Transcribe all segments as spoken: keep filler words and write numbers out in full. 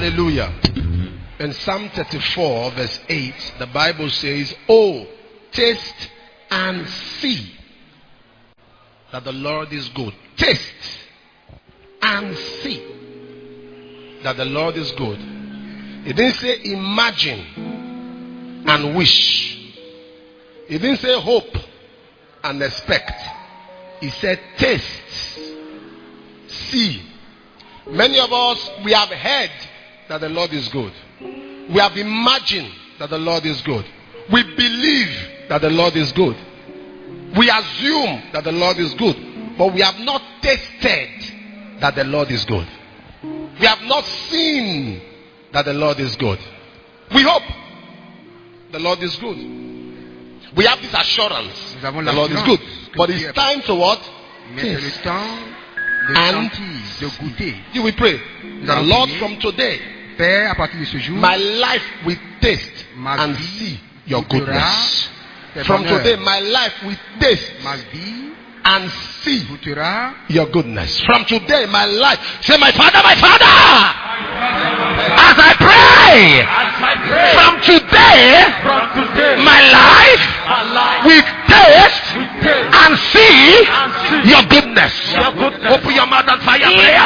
Hallelujah. In Psalm thirty-four verse eight, the Bible says, "Oh, taste and see that the Lord is good." Taste and see that the Lord is good. It didn't say imagine and wish. It didn't say hope and expect. It said taste, see. Many of us, we have heard that the Lord is good. We have imagined that the Lord is good. We believe that the Lord is good. We assume that the Lord is good. But we have not tasted that the Lord is good. We have not seen that the Lord is good. We hope the Lord is good. We have this assurance the Lord is good. But it's time to what? Taste. And you will pray. The Lord, from today, Père, à partir de ce jour, my life will taste and see your goodness. From today, my life will taste and see your goodness. From today, my life, say, my Father, my Father, as I pray, from today, my life will taste and see your goodness. Open your mouth and fire prayer.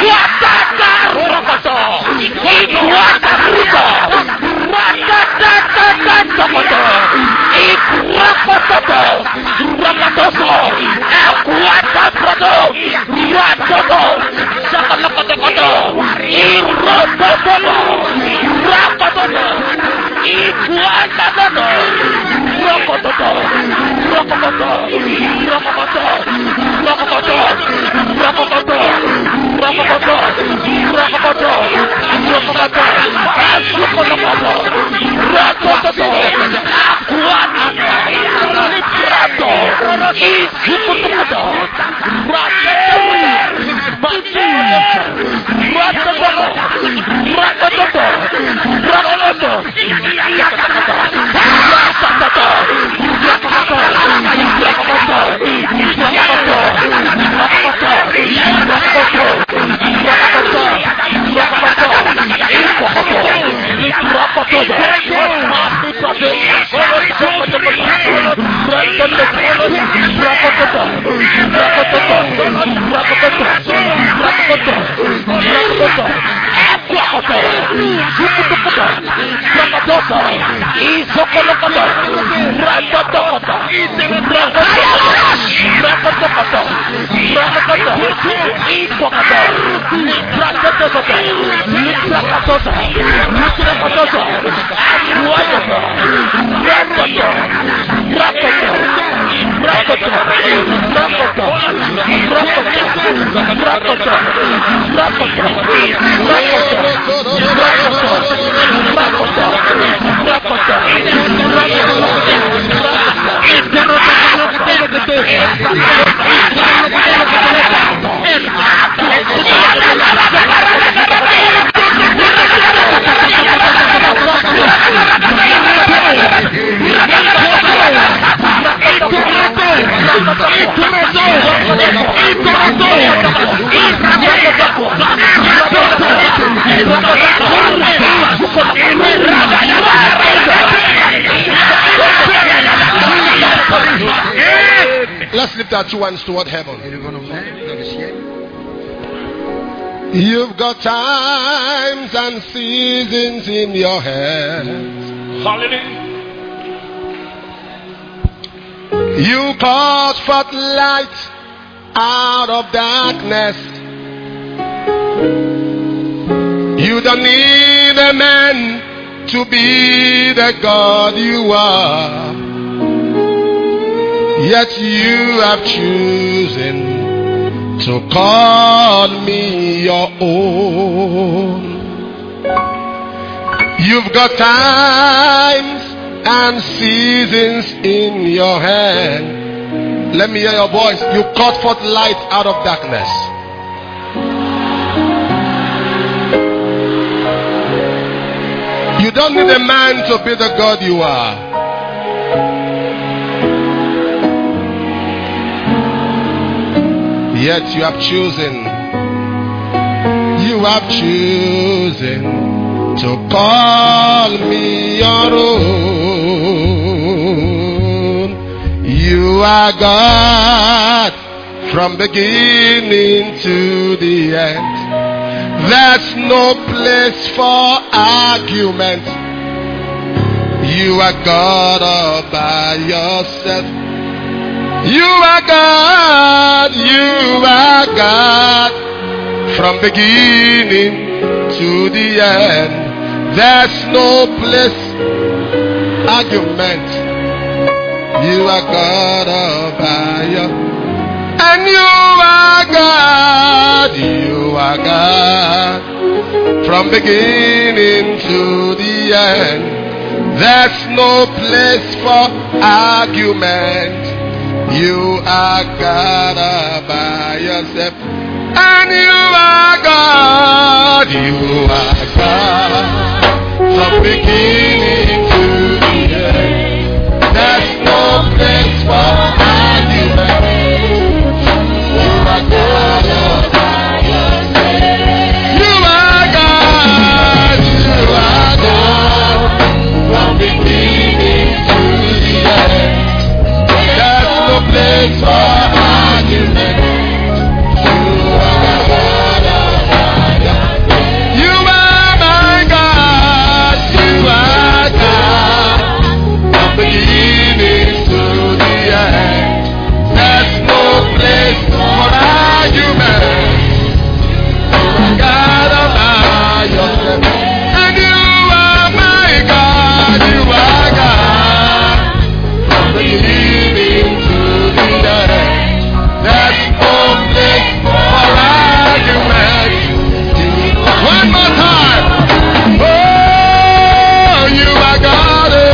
Let's lift our two hands toward heaven. You've got times and seasons in your hands. Hallelujah. You cause forth light out of darkness. You don't need a man to be the God you are. Yet you have chosen to call me your own. You've got times and seasons in your hand. Let me hear your voice. You caught forth light out of darkness. You don't need a man to be the God you are. Yet you have chosen, you have chosen to call me your own. You are God from beginning to the end. There's no place for argument. You are God all by yourself. You are God, you are God from beginning to the end. There's no place argument. You are God all by yourself. And you are God, you are God from beginning to the end. There's no place for argument. You are God all by yourself. And you are God, you are God from beginning to the end. There's no place for argument. You are God all by yourself. You are God, you are God from beginning to the end. There's no place for argument. You are God all by yourself. You are my God, you are God from beginning to the end. There's no place for argument. You are God all by yourself. And you are my God, you are God from beginning to the end. There's no place for argument. One more time. Oh, you are God. Oh,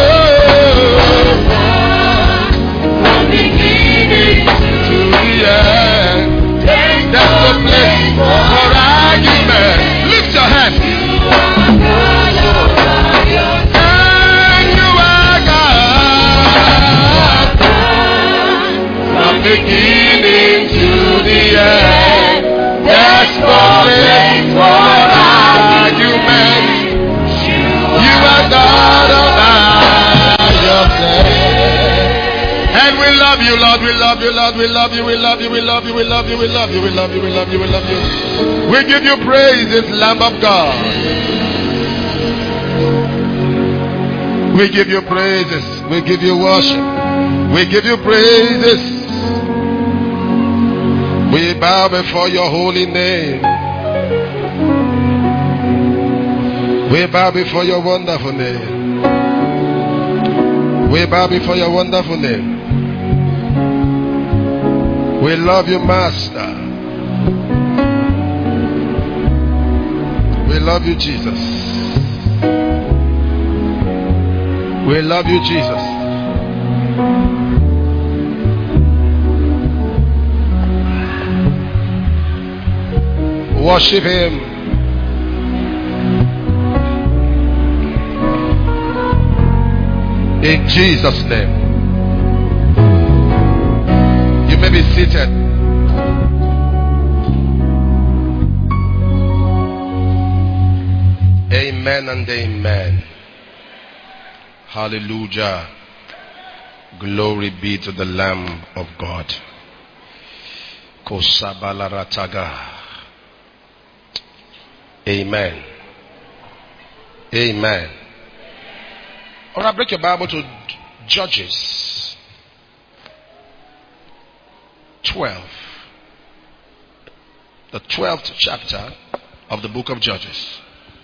from beginning to the end. There's no place for argument. Lift your hand. And you are God from beginning to the end. There's no place for argument. You are God all by yourself. And we love you, Lord. We love you, Lord. We love you. We love you. We love you. We love you. We love you. We love you. We love you. We love you. We give you praises, Lamb of God. We give you praises. We give you worship. We give you praises. We bow before your holy name. We bow before your wonderful name. We bow before your wonderful name. We love you, Master. We love you, Jesus. We love you, Jesus. Worship him. In Jesus' name. You may be seated. Amen and amen. Hallelujah. Glory be to the Lamb of God. Kosabalarataga. Amen. Amen. All right, break your Bible to Judges twelve. The twelfth chapter of the book of Judges.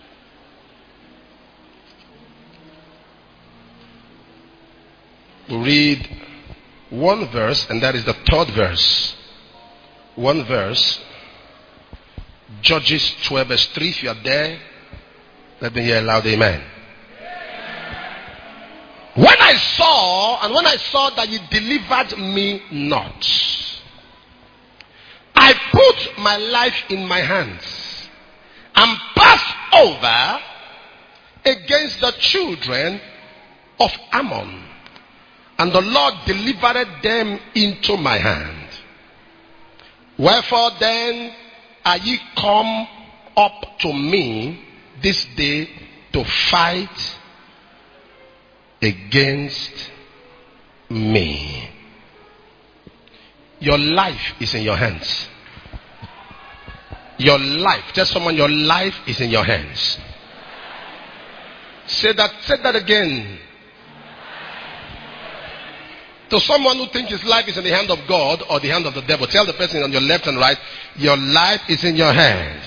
We read one verse, and that is the third verse. One verse. Judges twelve verse three. If you are there, let me hear a loud amen. When I saw, and when I saw that you delivered me not, I put my life in my hands and passed over against the children of Ammon, and the Lord delivered them into my hand. Wherefore then are ye come up to me this day to fight against me. Your life is in your hands. Your life, tell someone, your life is in your hands. Say that, say that again. To someone who thinks his life is in the hand of God or the hand of the devil, tell the person on your left and right, your life is in your hands.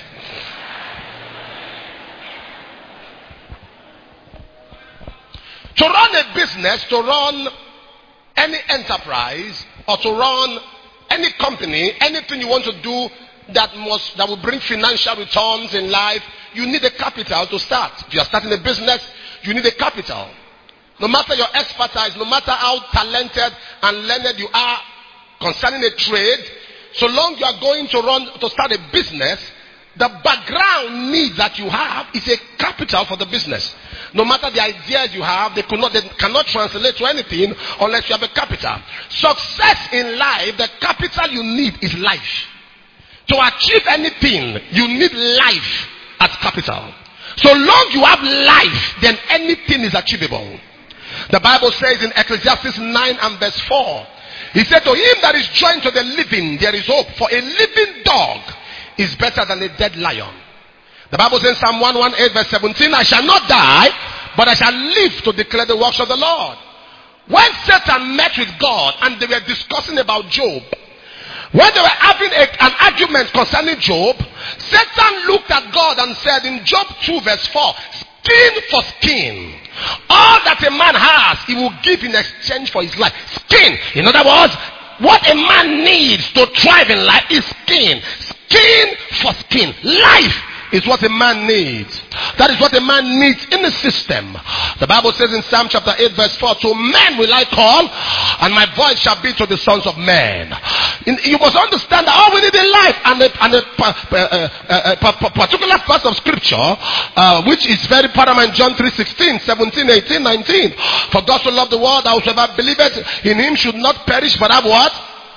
To run a business, to run any enterprise, or to run any company, anything you want to do that must that will bring financial returns in life, you need a capital to start. If you are starting a business, you need a capital. No matter your expertise, no matter how talented and learned you are concerning a trade, so long you are going to run to start a business, the background need that you have is a capital for the business. No matter the ideas you have, they could not, they cannot translate to anything unless you have a capital. Success in life, the capital you need is life. To achieve anything, you need life as capital. So long you have life, then anything is achievable. The Bible says in Ecclesiastes nine and verse four, he said, to him that is joined to the living, there is hope. For a living dog is better than a dead lion. The Bible says in Psalm one eighteen verse seventeen, I shall not die, but I shall live to declare the works of the Lord. When Satan met with God and they were discussing about Job, when they were having a, an argument concerning Job, Satan looked at God and said in Job two verse four, skin for skin. All that a man has, he will give in exchange for his life. Skin. In other words, what a man needs to thrive in life is skin. Skin for skin. Life is what a man needs. That is what a man needs in the system. The Bible says in Psalm chapter eight verse four, to men will I call, and my voice shall be to the sons of men. In, you must understand that all we need in life, and a, and a, a, a, a, a particular verse of scripture, uh, which is very paramount, John three sixteen, seventeen, eighteen, nineteen. For God so loved the world, that whosoever believeth in him should not perish, but have what?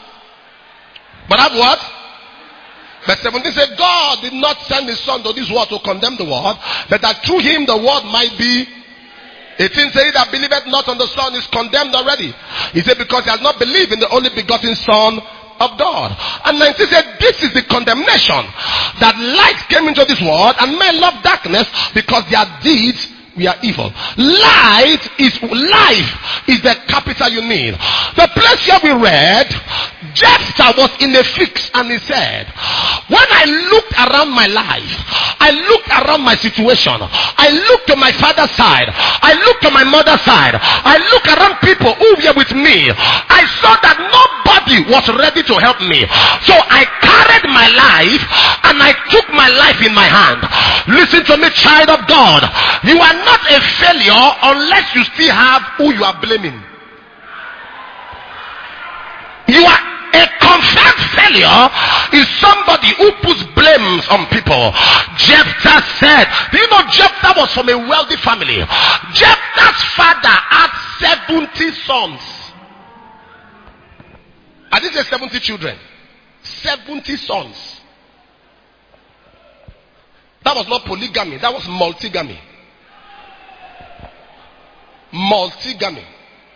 But have what? Verse seventeen said, God did not send his son to this world to condemn the world, but that through him the world might be. eighteen said, that believeth not on the son is condemned already. He said, because he has not believed in the only begotten Son of God. And nineteen said, this is the condemnation, that light came into this world, and men love darkness because their deeds we are evil. Light is life is the capital you need. The place here we read, Jephthah was in a fix and he said, when I looked around my life, I looked around my situation, I looked to my father's side, I looked to my mother's side, I looked around people who were with me, I saw that nobody was ready to help me. So I carried my life and I took my life in my hand. Listen to me, child of God. You are not a failure unless you still have who you are blaming. You are a confirmed failure is somebody who puts blames on people. Jephthah said, do you know Jephthah was from a wealthy family? Jephthah's father had seventy sons. I didn't say seventy children. seventy sons. That was not polygamy, that was multigamy. Multigamy.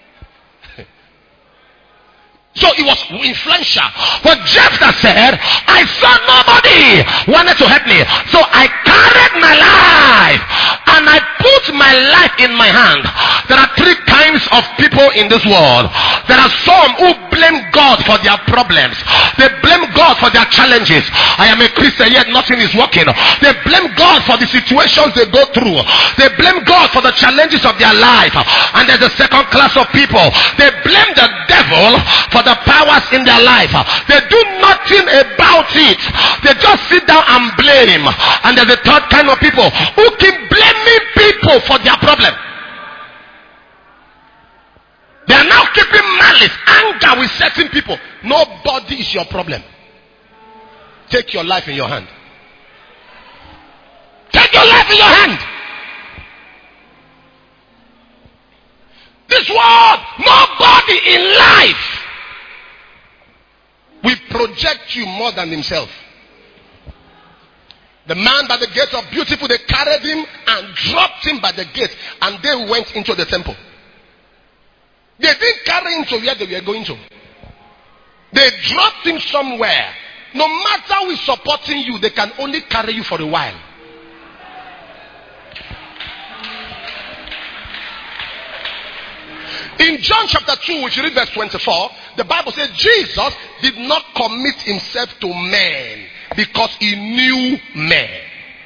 So it was influential. But Jephthah said, I saw nobody wanted to help me. So I carried my life and I put my life in my hand. There are three kinds of people in this world. There are some who blame God for their problems. They blame God for their challenges. I am a Christian yet nothing is working. They blame God for the situations they go through. They blame God for the challenges of their life. And there's a second class of people. They blame the devil for the powers in their life. They do nothing about it. They just sit down and blame. And there's a third kind of people who keep blaming people for their problem. They are now keeping malice, anger with certain people. Nobody is your problem. Take your life in your hand. Take your life in your hand. This world, nobody in life will project you more than himself. The man by the gate of Beautiful, they carried him and dropped him by the gate, and they went into the temple. They didn't carry him to where they were going to. They dropped him somewhere. No matter who is supporting you, they can only carry you for a while. In John chapter two, if you read verse twenty-four, the Bible says Jesus did not commit himself to men because he knew men.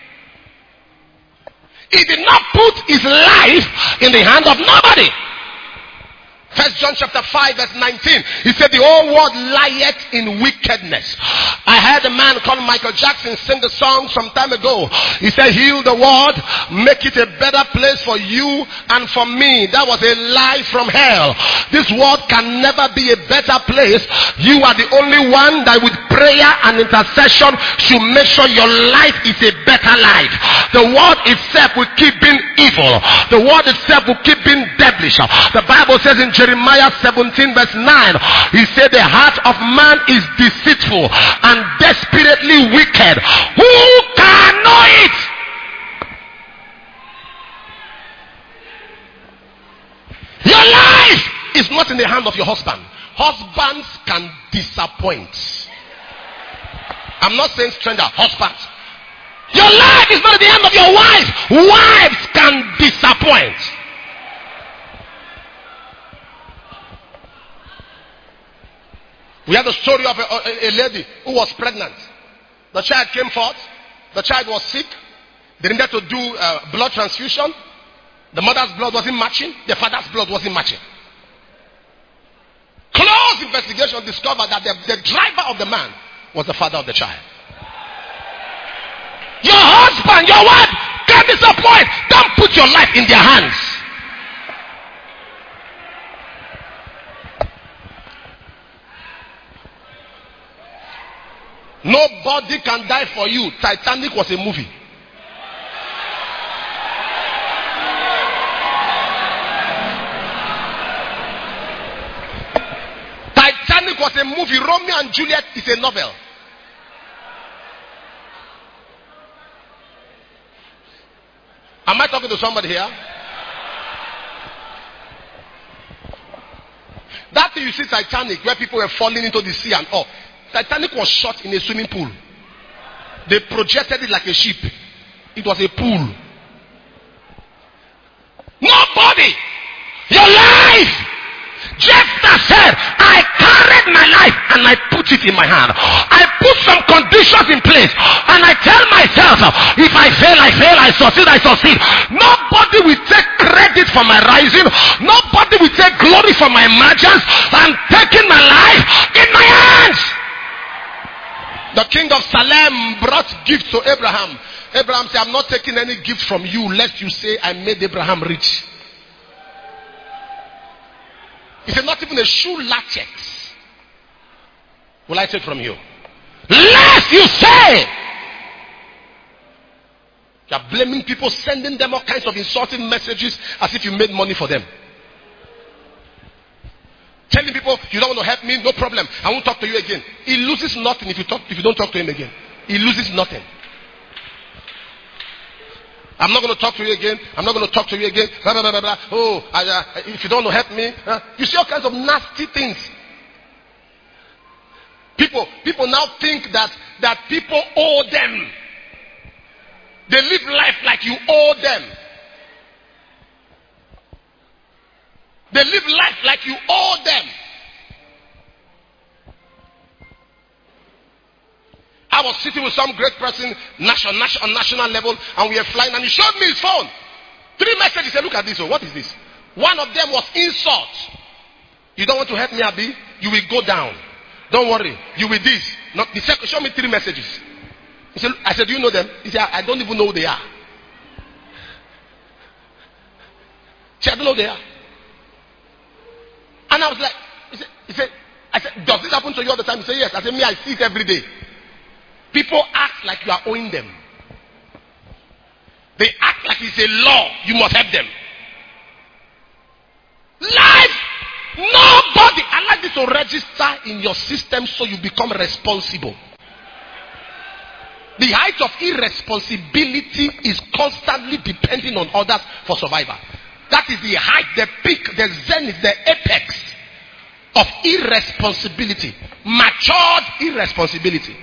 He did not put his life in the hand of nobody. First John chapter five verse nineteen. He said the whole world lieth in wickedness. I heard a man called Michael Jackson sing the song some time ago. He said, heal the world, make it a better place for you and for me. That was a lie from hell. This world can never be a better place. You are the only one that with prayer and intercession should make sure your life is a better life. The world itself will keep being evil. The world itself will keep being devilish. The Bible says in Jeremiah seventeen verse nine, he said the heart of man is deceitful and desperately wicked. Who can know it? Your life is not in the hand of your husband. Husbands can disappoint. I'm not saying stranger, husbands. Your life is not in the hand of your wife. Wives can disappoint. We have the story of a, a, a lady who was pregnant. The child came forth. The child was sick. They needed to do uh, blood transfusion. The mother's blood wasn't matching. The father's blood wasn't matching. Close investigation discovered that the, the driver of the man was the father of the child. Your husband, your wife can disappoint. Don't put your life in their hands. Nobody can die for you. Titanic was a movie. Titanic was a movie. Romeo and Juliet is a novel. Am I talking to somebody here? That thing you see Titanic, where people were falling into the sea and all. Titanic was shot in a swimming pool. They projected it like a ship. It was a pool. Nobody. Your life. Jephthah said, I carried my life and I put it in my hand. I put some conditions in place and I tell myself, if I fail, I fail, I succeed, I succeed. Nobody will take credit for my rising. Nobody will take glory for my emergence. I'm taking my life in my hands. The king of Salem brought gifts to Abraham. Abraham said, I'm not taking any gift from you lest you say I made Abraham rich. He said, not even a shoe latchet will I take from you. Lest you say. You are blaming people, sending them all kinds of insulting messages as if you made money for them. Telling people, you don't want to help me, no problem. I won't talk to you again. He loses nothing if you talk, if you don't talk to him again. He loses nothing. I'm not going to talk to you again. I'm not going to talk to you again. Blah, blah, blah, blah, blah. Oh, I, uh, if you don't want to help me. Uh, you see all kinds of nasty things. People, people now think that, that people owe them. They live life like you owe them. They live life like you owe them. I was sitting with some great person national, national, on national level, and we were flying, and he showed me his phone. Three messages. He said, look at this. Oh, what is this? One of them was insult. You don't want to help me, Abi? You will go down. Don't worry. You will this. Not the second. Show me three messages. He said, I said, do you know them? He said, I don't even know who they are. He said, I don't know who they are. And I was like, he said, he said, I said, does this happen to you all the time? He said, yes. I said, me, I see it every day. People act like you are owing them. They act like it's a law. You must help them. Life, nobody. I like this to register in your system so you become responsible. The height of irresponsibility is constantly depending on others for survival. That is the height, the peak, the zenith, the apex of irresponsibility. Matured irresponsibility.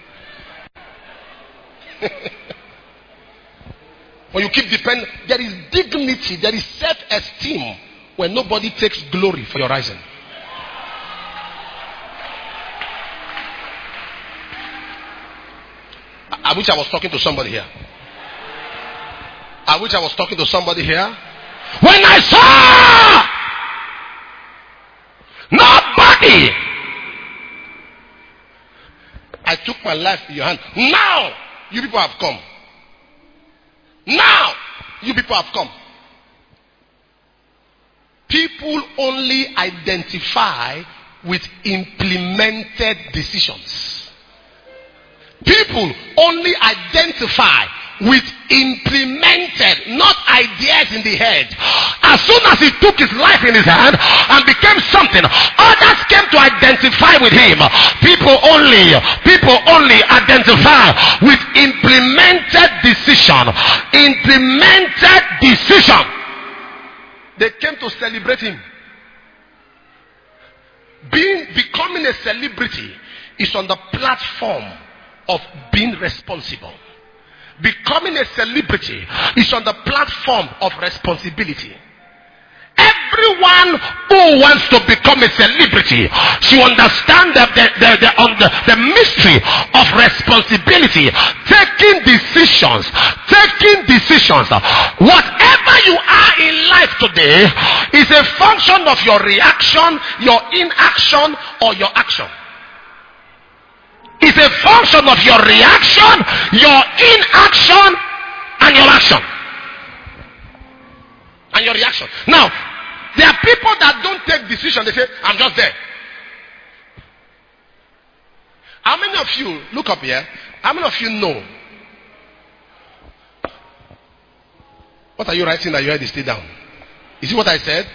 When you keep depending, there is dignity, there is self-esteem when nobody takes glory for your rising. I wish I was talking to somebody here. I wish I was talking to somebody here. When I saw nobody, I took my life in your hand. Now, you people have come. Now, you people have come. People only identify with implemented decisions. People only identify with implemented, not ideas in the head. As soon as he took his life in his hand and became something, others came to identify with him. People only, people only identify with implemented decision. Implemented decision. They came to celebrate him. Being, becoming a celebrity is on the platform of being responsible. Becoming a celebrity is on the platform of responsibility. Everyone who wants to become a celebrity should understand the, the, the, the, on the, the mystery of responsibility. Taking decisions. Taking decisions. Whatever you are in life today is a function of your reaction, your inaction, or your action. It's a function of your reaction, your inaction, and your action. And your reaction. Now, there are people that don't take decisions. They say, I'm just there. How many of you, look up here, how many of you know? What are you writing that you had to stay down? Is it what I said?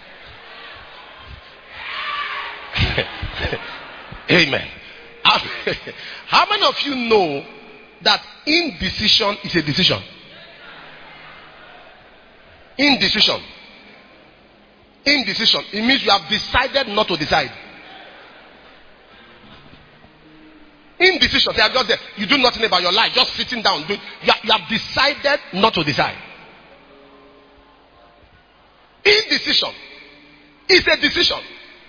Amen. How many of you know that indecision is a decision? Indecision. Indecision. It means you have decided not to decide. Indecision. They are just there. You do nothing about your life. Just sitting down. You have, you have decided not to decide. Indecision is a decision.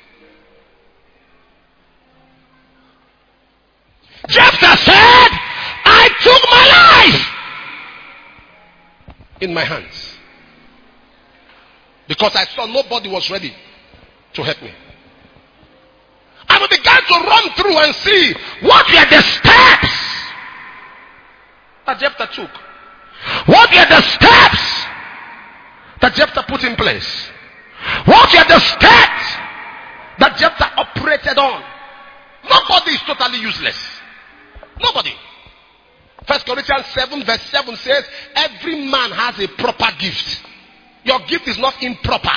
Jephthah said, I took my life in my hands because I saw nobody was ready to help me. I began to run through and see what were the steps that Jephthah took. What were the steps that Jephthah put in place? What were the steps that Jephthah operated on? Nobody is totally useless. Nobody. First Corinthians seven verse seven says, every man has a proper gift. Your gift is not improper.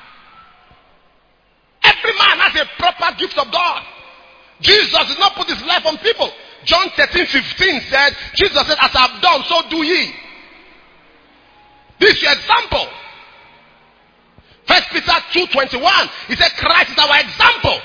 Every man has a proper gift of God. Jesus did not put his life on people. John thirteen fifteen said, Jesus said, as I have done, so do ye. This is your example. First Peter two twenty-one, he said, Christ is our example.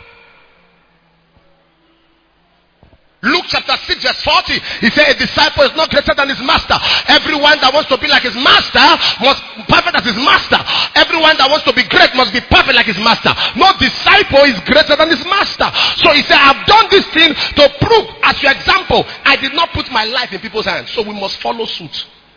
Luke chapter six verse forty, he said, a disciple is not greater than his master. Everyone that wants to be like his master must be perfect as his master. Everyone that wants to be great must be perfect like his master. No disciple is greater than his master. So he said, I've done this thing to prove as your example. I did not put my life in people's hands. So we must follow suit.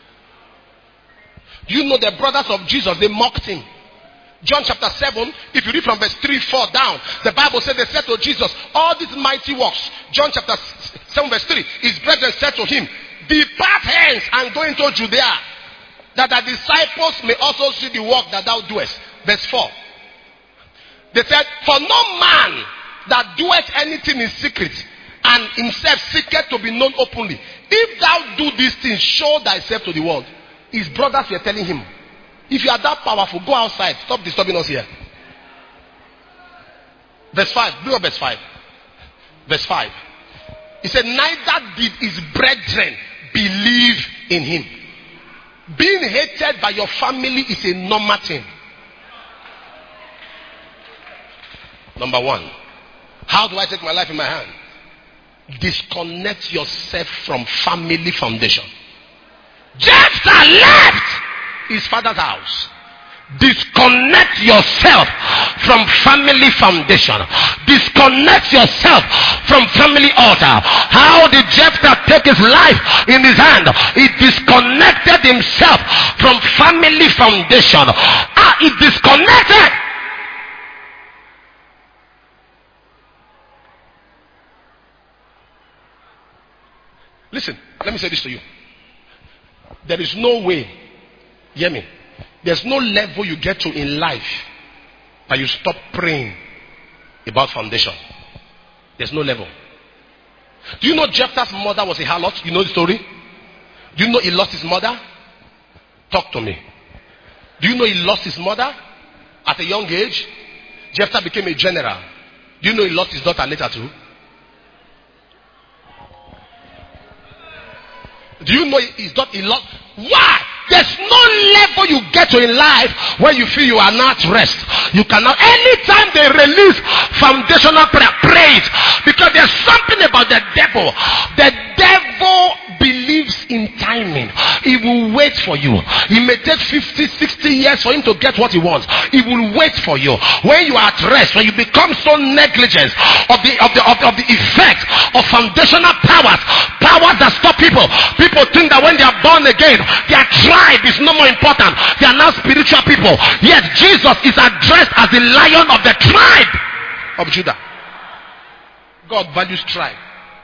You know the brothers of Jesus, they mocked him. John chapter seven, if you read from verse three, four down, the Bible said they said to Jesus, all these mighty works. John chapter seven verse three, his brethren said to him, depart hence and go into Judea, that the disciples may also see the work that thou doest. Verse four. They said, for no man that doeth anything in secret and himself seeketh to be known openly. If thou do these things, show thyself to the world. His brothers were telling him, if you are that powerful, go outside. Stop disturbing us here. Verse five. Bring up verse five. Verse five. He said, neither did his brethren believe in him. Being hated by your family is a normal thing. Number one, how do I take my life in my hand? Disconnect yourself from family foundation. Jephthah left his father's house. Disconnect yourself from family foundation. Disconnect yourself from family altar. How did Jephthah take his life in his hand? He disconnected himself from family foundation. Ah, he disconnected. Listen, let me say this to you. There is no way, hear me, there's no level you get to in life that you stop praying about foundation. There's no level. Do you know Jephthah's mother was a harlot? You know the story? Do you know he lost his mother? Talk to me. Do you know he lost his mother at a young age? Jephthah became a general. Do you know he lost his daughter later too? Do you know he's not in love? Why? There's no level you get to in life where you feel you are not at rest. You cannot. Anytime they release foundational prayer, pray it. Because there's something about the devil. The devil believes in timing. He will wait for you. He may take fifty, sixty years for him to get what he wants. He will wait for you. When you are at rest, when you become so negligent of the of the of the, of the effect of foundational powers, powers that stop people. People think that when they are born again, their tribe is no more important. They are now spiritual people. Yet Jesus is addressed as the Lion of the tribe of Judah. God values tribe.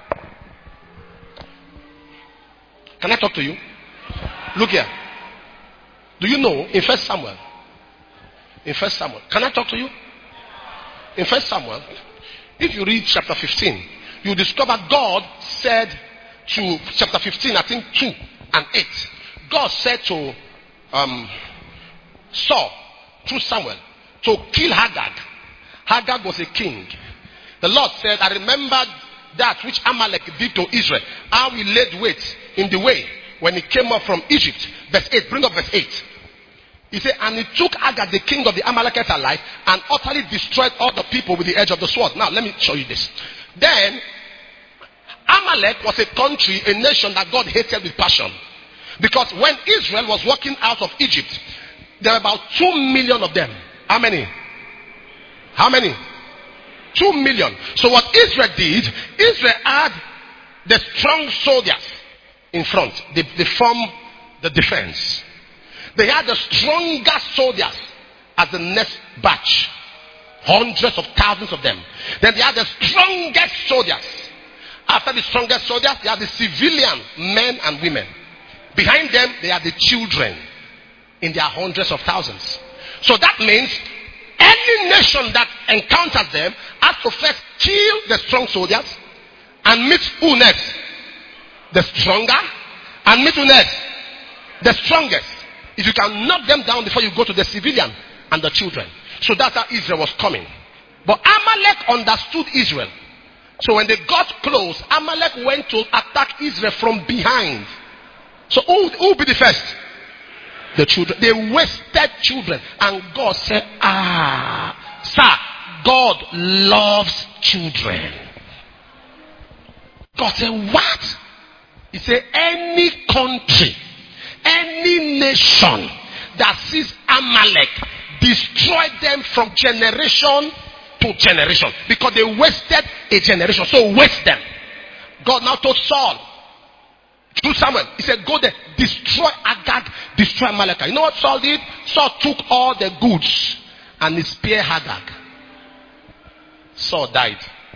Can I talk to you? Look here. Do you know in First Samuel? In First Samuel. Can I talk to you? In First Samuel, if you read chapter fifteen, you discover God said to chapter fifteen, I think two and eight. God said to um, Saul through Samuel to kill Agag. Agag was a king. The Lord said, I remembered that which Amalek did to Israel. How he laid wait in the way when he came up from Egypt. Verse eight. Bring up verse eight. He said, and he took Agag, the king of the Amalekites, alive, and utterly destroyed all the people with the edge of the sword. Now, let me show you this. Then, Amalek was a country, a nation that God hated with passion. Because when Israel was walking out of Egypt, there were about two million of them. How many? How many? Two million. So what Israel did, Israel had the strong soldiers in front. They, they formed the defense. They had the strongest soldiers as the next batch. Hundreds of thousands of them. Then they had the strongest soldiers. After the strongest soldiers, they had the civilian men and women. Behind them, they had the children in their hundreds of thousands. So that means any nation that encounters them has to first kill the strong soldiers and meet who next? The stronger. And meet who next? The strongest. If you can knock them down before you go to the civilian and the children. So that's how Israel was coming. But Amalek understood Israel. So when they got close, Amalek went to attack Israel from behind. So who who will be the first? The children. They wasted children. And God said, ah, sir, God loves children. God said, what? He said, any country, any nation that sees Amalek, destroy them from generation to generation. Because they wasted a generation. So waste them. God now told Saul, through Samuel, he said, go there, destroy Agag, destroy Amalek. You know what Saul did? Saul took all the goods and he spared Agag. Saul died.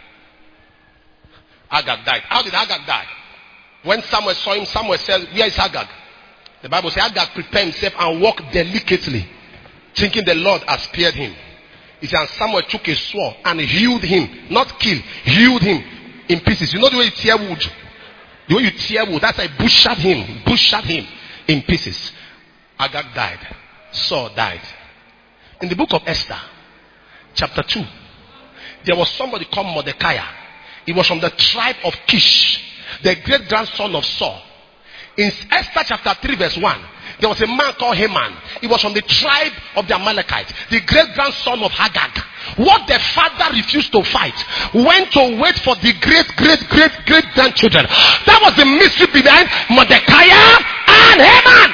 Agag died. How did Agag die? When Samuel saw him, Samuel said, where is Agag? The Bible says Agag prepared himself and walked delicately, thinking the Lord had spared him. He said, and Samuel took a sword and hewed him, not kill, hewed him in pieces. You know the way you tear wood? The way you tear wood, that's like butchered him, butchered him in pieces. Agag died. Saul died. In the book of Esther, chapter two, there was somebody called Mordecai. He was from the tribe of Kish, the great grandson of Saul. In Esther chapter three verse one, there was a man called Haman. He was from the tribe of the Amalekites, the great grandson of Agag. What the father refused to fight, went to wait for the great, great, great, great grandchildren. That was the mystery behind Mordecai and Haman.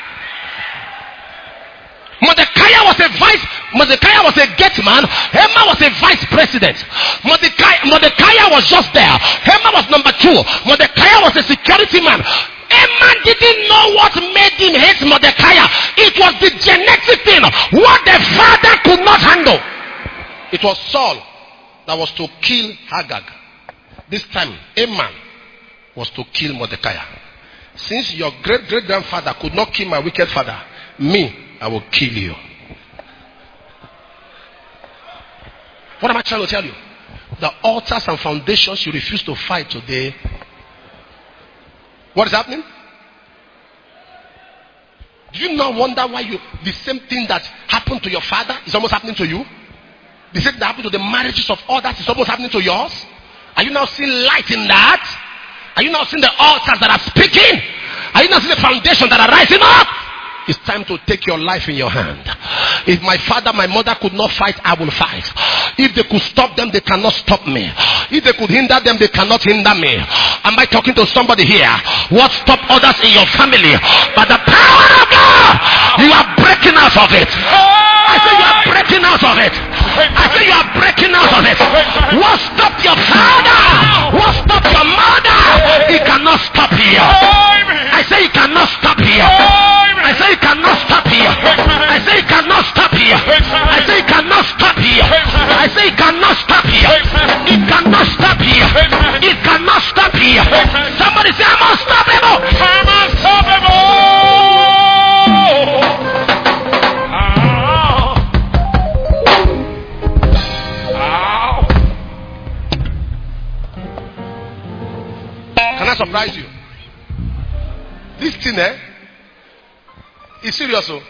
Mordecai was a vice, Mordecai was a gate man, Haman was a vice president. Mordecai, Mordecai was just there. Haman was number two. Mordecai was a security man. Haman didn't know what made him hate Mordecai. It was the genetic thing, what the father could not handle. It was Saul that was to kill Agag. This time, Haman was to kill Mordecai. Since your great great grandfather could not kill my wicked father, me, I will kill you. What am I trying to tell you? The altars and foundations you refuse to fight today. What is happening? Do you not wonder why you the same thing that happened to your father is almost happening to you? The same thing that happened to the marriages of others is almost happening to yours? Are you now seeing light in that? Are you now seeing the altars that are speaking? Are you now seeing the foundations that are rising up? It's time to take your life in your hand. If my father, my mother could not fight, I will fight. If they could stop them, they cannot stop me. If they could hinder them, they cannot hinder me. Am I talking to somebody here? What stopped others in your family? By the power of God, you are breaking out of it. I say you are breaking out of it. I say you are breaking out of it. What stopped your father? What stopped your mother? It cannot stop here. I say it cannot stop here. I say it cannot stop here. I say it cannot stop here. I say it cannot stop here. I say it cannot stop here. It cannot stop here. It cannot stop here. Somebody say I'm unstoppable. I'm unstoppable. Can I surprise you? This thing, eh? It's serious. Oh.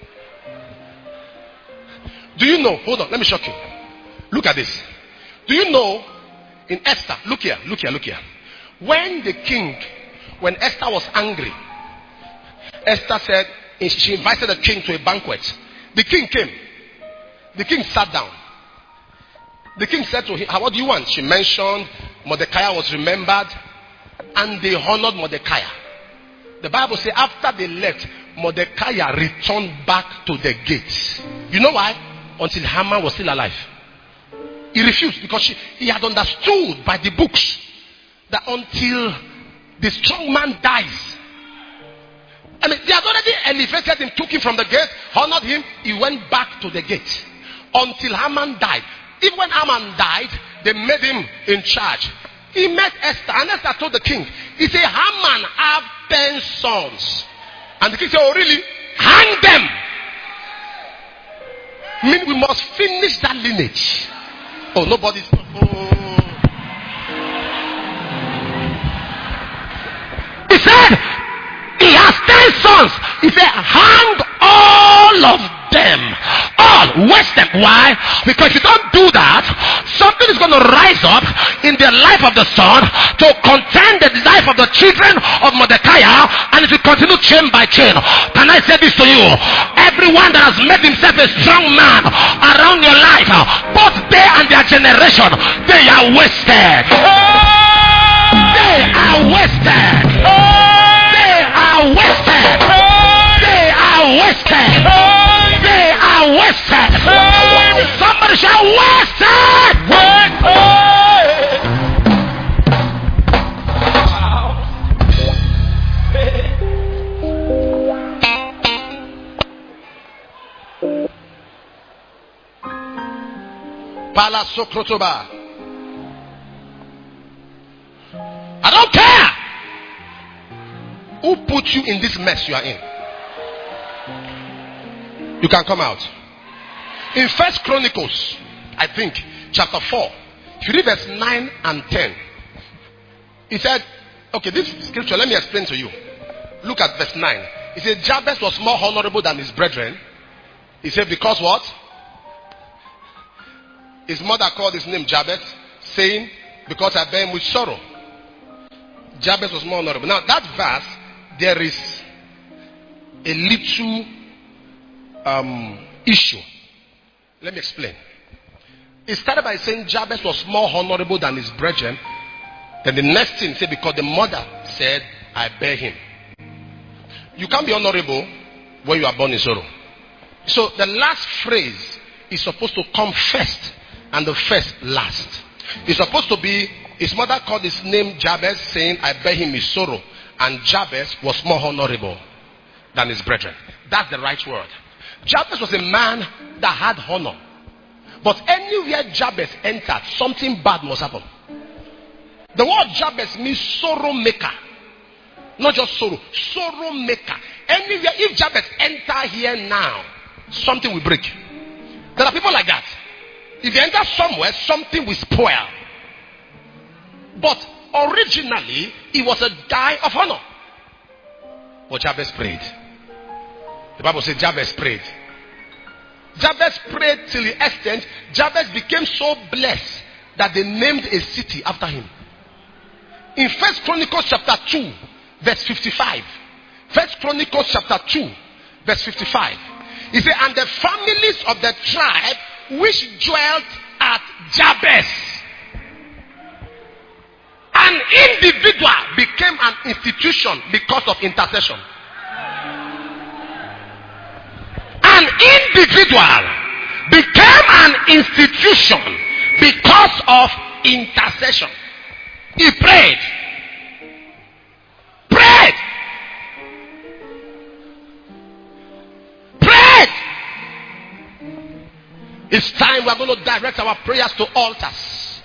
Do you know? Hold on, let me shock you. Look at this. Do you know in Esther? Look here, look here, look here. When the king, when Esther was angry, Esther said, she invited the king to a banquet. The king came. The king sat down. The king said to him, what do you want? She mentioned Mordecai was remembered, and they honored Mordecai. The Bible says after they left, Mordecai returned back to the gates. You know why? Until Haman was still alive. He refused because she, he had understood by the books that until the strong man dies. I mean, they had already elevated him, took him from the gate, honored him. He went back to the gate until Haman died. Even when Haman died, they made him in charge. He met Esther, and Esther told the king, he said, Haman have ten sons. And the king said, oh really? Hang them. I mean, we must finish that lineage. Oh, nobody's. Oh. He said, he has ten sons. He said, hang all of them. All. Waste them. Why? Because if you don't do that, something is going to rise up in the life of the son to contend the life of the children of Mordecai, and it will continue chain by chain. Can I say this to you? Everyone that has made himself a strong man around your life, both they and their generation, they are wasted. They are wasted. They are wasted. They are wasted. They are wasted. Somebody shout wasted. Pala Sokrotoba. I don't care who put you in this mess you are in. You can come out. In First Chronicles, I think, chapter four, if you read verse nine and ten, he said, okay, this scripture, let me explain to you. Look at verse nine. He said, Jabez was more honorable than his brethren. He said, because what? His mother called his name Jabez, saying, because I bear him with sorrow. Jabez was more honorable. Now that verse, there is a little um, issue. Let me explain. It started by saying Jabez was more honorable than his brethren. Then the next thing said, because the mother said, I bear him. You can't be honorable when you are born in sorrow. So the last phrase is supposed to come first, and the first last. It's supposed to be, his mother called his name Jabez, saying, I bear him with sorrow. And Jabez was more honorable than his brethren. That's the right word. Jabez was a man that had honor. But anywhere Jabez entered, something bad must happen. The word Jabez means sorrow maker. Not just sorrow, sorrow maker. Anywhere, if Jabez enter here now, something will break. There are people like that. If they enter somewhere, something will spoil. But originally, he was a guy of honor. But Jabez prayed. The Bible says Jabez prayed. Jabez prayed till the extent Jabez became so blessed that they named a city after him. In First Chronicles chapter two, verse fifty-five. First Chronicles chapter two, verse fifty-five. He said, and the families of the tribe which dwelt at Jabez, an individual became an institution because of intercession. An individual became an institution because of intercession. He prayed. Prayed. Prayed. It's time we are going to direct our prayers to altars.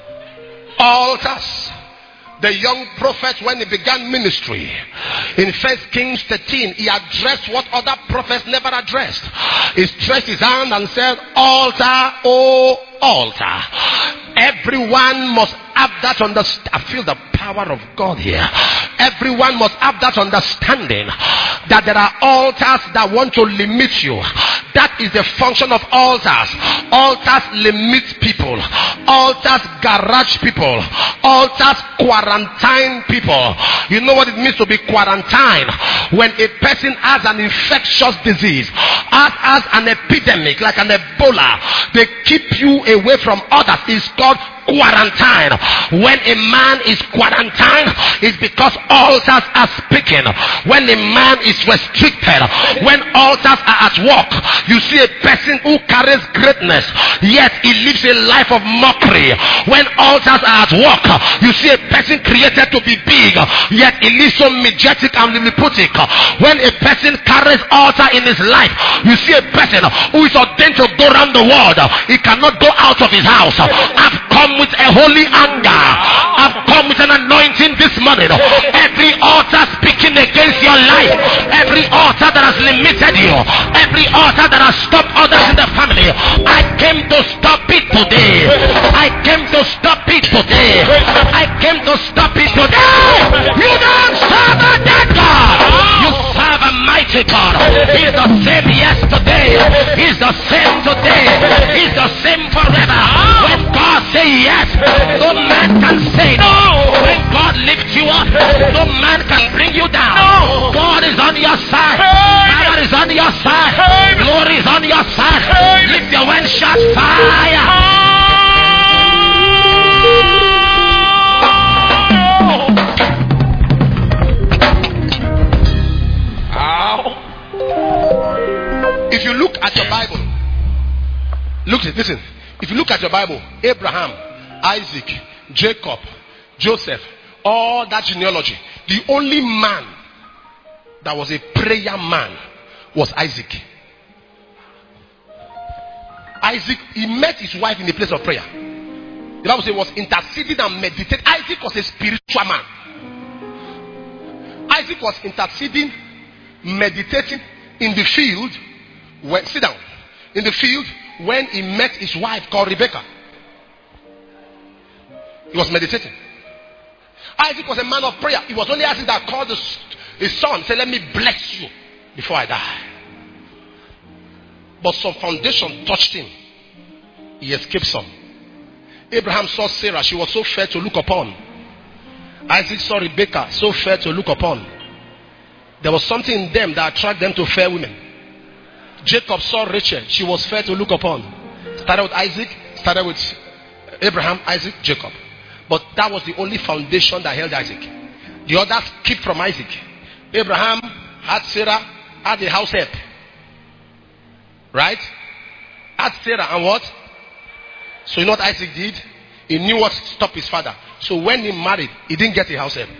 Altars. The young prophet, when he began ministry in First Kings thirteen, he addressed what other prophets never addressed. He stretched his hand and said, altar, oh altar. Everyone must have that understanding. I feel the power of God here. Everyone must have that understanding that there are altars that want to limit you. That is the function of altars. Altars limit people. Altars garage people. Altars quarantine people. You know what it means to be quarantined? When a person has an infectious disease, has, has an epidemic like an Ebola, they keep you away from others. It's called quarantine. When a man is quarantined, it's because altars are speaking. When a man is restricted, when altars are at work, you see a person who carries greatness, yet he lives a life of mockery. When altars are at work, you see a person created to be big, yet he lives so majestic and lilliputic. When a person carries altar in his life, you see a person who is ordained to go around the world, he cannot go out of his house. I've come with a holy anger. I've come with an anointing this morning. Every altar speaking against your life, every altar that has limited you, every altar that has stopped others in the family, I came to stop it today. I came to stop it today. I came to stop it today. You don't serve a dead God. You serve a mighty God. He's the same yesterday. He's the same today. He's the same forever. When God says yes, no man can say no. When God lifts you up, no man can bring you down. No. God is on your side. Power is on your side. Glory is on your side. Lift your hand, shout fire. If you look at your Bible, look, listen. If you look at your Bible, Abraham, Isaac, Jacob, Joseph, all that genealogy, the only man that was a prayer man was Isaac. Isaac, he met his wife in the place of prayer. The Bible says he was interceding and meditating. Isaac was a spiritual man. Isaac was interceding, meditating in the field. When, sit down. In the field when he met his wife called Rebecca. He was meditating. Isaac was a man of prayer. It was only Isaac that called his, his son, said, let me bless you before I die. But some foundation touched him. He escaped some. Abraham saw Sarah, she was so fair to look upon. Isaac saw Rebekah, so fair to look upon. There was something in them that attracted them to fair women. Jacob saw Rachel, she was fair to look upon. Started with Isaac, started with Abraham, Isaac, Jacob. But that was the only foundation that held Isaac. The others came from Isaac. Abraham had Sarah, had a house help. Right? Had Sarah and what? So you know what Isaac did? He knew what stopped his father. So when he married, he didn't get a house help.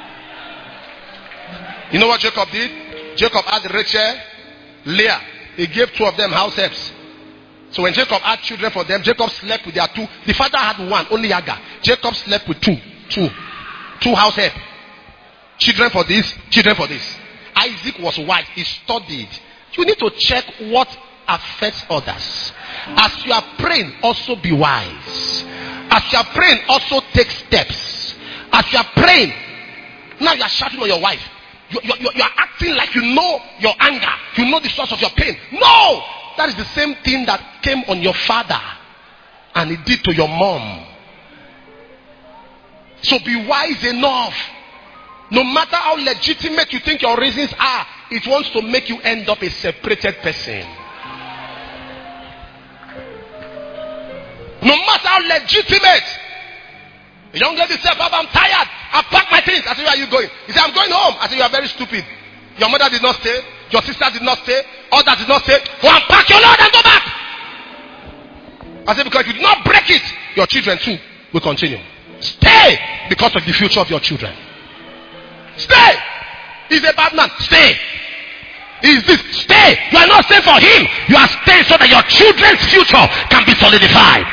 You know what Jacob did? Jacob had Rachel, Leah. He gave two of them house helps. So when Jacob had children for them, Jacob slept with their two. The father had one, only Hagar. Jacob slept with two. Two. Two house help. Children for this, children for this. Isaac was wise. He studied. You need to check what affects others. As you are praying, also be wise. As you are praying, also take steps. As you are praying, now you are shouting on your wife. You, you, you, you are acting like you know your anger. You know the source of your pain. No! That is the same thing that came on your father. And it did to your mom. So be wise enough. No matter how legitimate you think your reasons are, it wants to make you end up a separated person. No matter how legitimate. The young lady said, Papa, I'm tired. I packed my things. I said, where are you going? He said, I'm going home. I said, you are very stupid. Your mother did not stay. Your sister did not stay. Others did not stay. Go and pack your load and go back. I said, because if you do not break it, your children too will continue. Stay because of the future of your children. Stay. He's a bad man. Stay. Is this? Stay. You are not staying for him. You are staying so that your children's future can be solidified.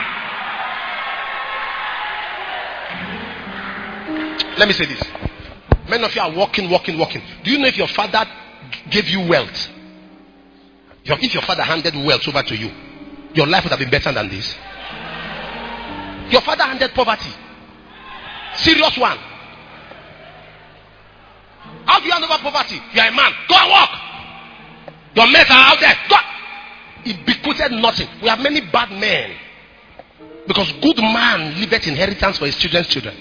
Let me say this. Many of you are walking, walking, walking. Do you know if your father gave you wealth? Your, if your father handed wealth over to you, your life would have been better than this. Your father handed poverty. Serious one. How do you hand over poverty? You are a man. Go and walk. Your mates are out there. Go. It bequeathed nothing. We have many bad men. Because good man leaveth inheritance for his children's children.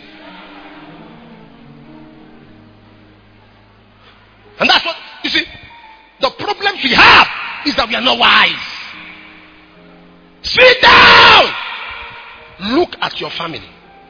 And that's what, you see, the problem we have is that we are not wise. Sit down. Look at your family.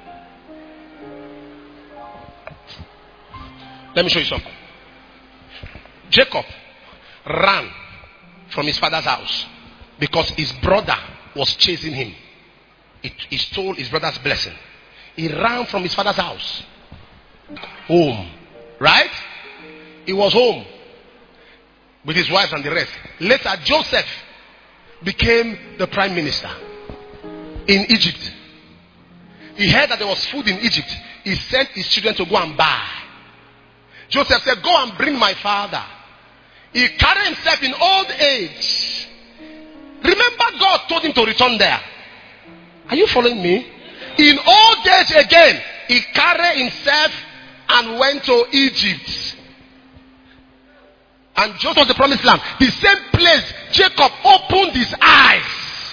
Let me show you something. Jacob ran from his father's house because his brother was chasing him. He, he stole his brother's blessing. He ran from his father's house. Home. Right? He was home with his wives and the rest. Later, Joseph became the prime minister in Egypt. He heard that there was food in Egypt. He sent his children to go and buy. Joseph said, go and bring my father. He carried himself in old age. Remember, God told him to return there. Are you following me? In old age again, he carried himself and went to Egypt. And just was the promised land. The same place Jacob opened his eyes.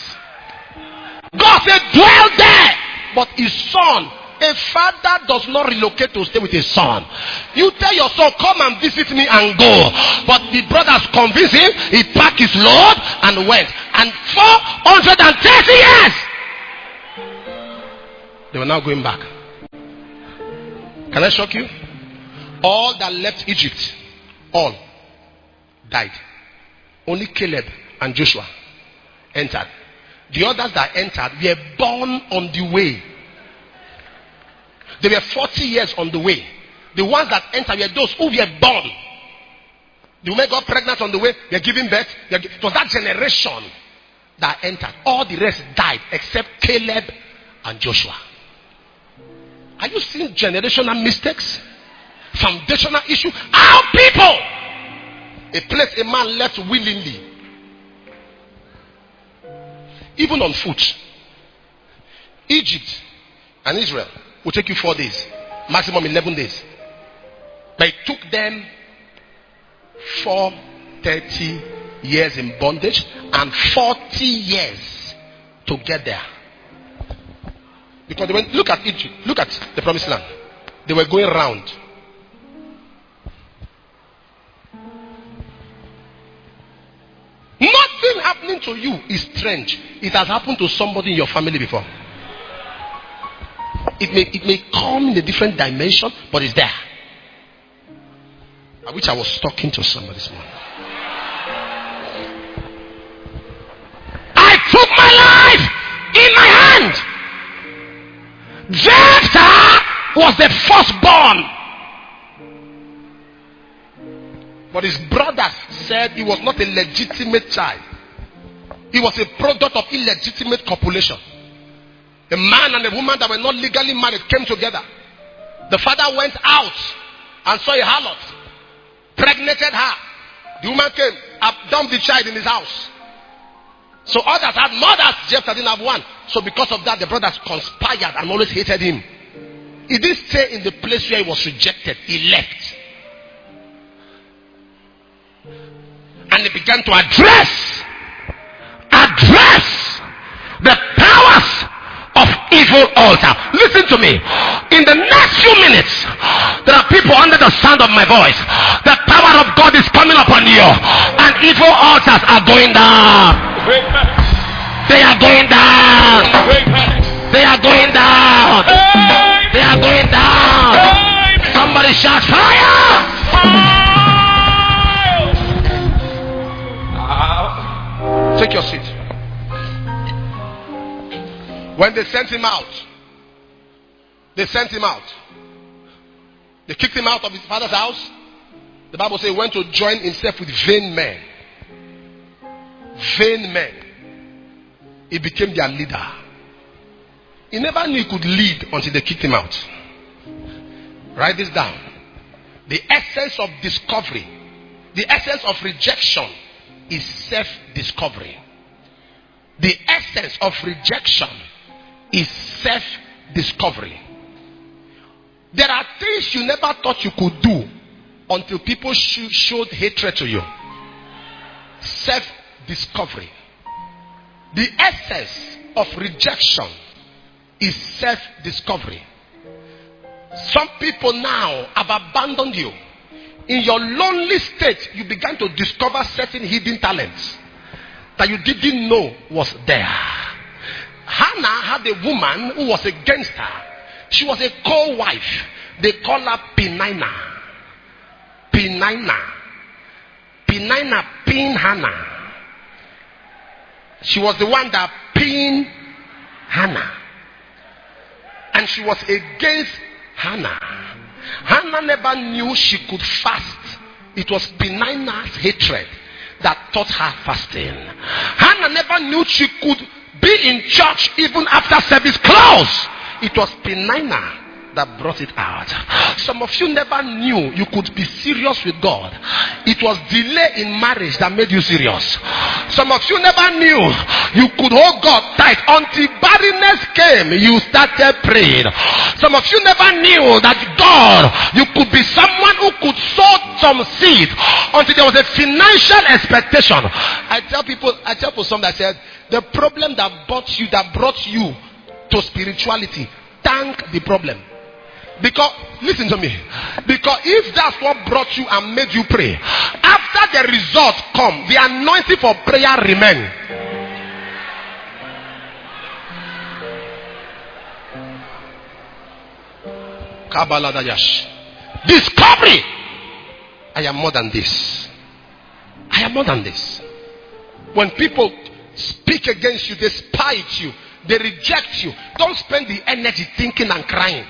God said, dwell there. But his son, a father does not relocate to stay with his son. You tell your son, come and visit me and go. But the brothers convinced him. He packed his load and went. And four hundred thirty years, they were now going back. Can I shock you? All that left Egypt, all died. Only Caleb and Joshua entered. The others that entered were born on the way. They were forty years on the way. The ones that entered were those who were born. The women got pregnant on the way. They are giving birth. Are, it was that generation that entered. All the rest died except Caleb and Joshua. Are you seeing generational mistakes? Foundational issue? Our people! A place a man left willingly. Even on foot. Egypt and Israel will take you four days. Maximum eleven days. But it took them four hundred thirty years in bondage and forty years to get there. Because they went, look at Egypt, look at the promised land. They were going round. Nothing happening to you is strange. It has happened to somebody in your family before. It may, it may come in a different dimension, but it's there. I wish I was talking to somebody this morning. I took my life in my hand. Jephthah was the firstborn. But his brothers said he was not a legitimate child. He was a product of illegitimate copulation. The man and the woman that were not legally married came together. The father went out and saw a harlot, pregnated her. The woman came, dumped the child in his house. So others had mothers, Jephthah didn't have one. So because of that, the brothers conspired and always hated him. He didn't stay in the place where he was rejected. He left. And he began to address, address the powers of evil altar. Listen to me. In the next few minutes, there are people under the sound of my voice. The power of God is coming upon you, and evil altars are going down. They are going down. They are going down. They are going down. Somebody shout fire. Take your seat. When they sent him out, they sent him out. They kicked him out of his father's house. The Bible says he went to join himself with vain men. Vain men. He became their leader. He never knew he could lead until they kicked him out. Write this down. The essence of discovery, the essence of rejection is self-discovery. The essence of rejection is self-discovery. There are things you never thought you could do until people sh- showed hatred to you. Self-discovery. The essence of rejection is self-discovery. Some people now have abandoned you. In your lonely state, you began to discover certain hidden talents that you didn't know was there. Hannah had a woman who was against her. She was a co-wife. They call her Penina. Penina. Penina pinned Hannah. She was the one that pinned Hannah. And she was against Hannah. Hannah never knew she could fast. It was Penina's hatred that taught her fasting. Hannah never knew she could be in church even after service closed. It was Penina that brought it out. Some of you never knew you could be serious with God. It was delay in marriage that made you serious. Some of you never knew you could hold God tight until barrenness came. You started praying. Some of you never knew that God, you could be someone who could sow some seed until there was a financial expectation. I tell people, I tell people something that said, the problem that brought you, that brought you to spirituality, thank the problem. Because, listen to me. Because if that's what brought you and made you pray, after the result come, the anointing for prayer remain. Kabbalah Dayash. Discovery. I am more than this. I am more than this. When people speak against you, they spy at you, they reject you, don't spend the energy thinking and crying.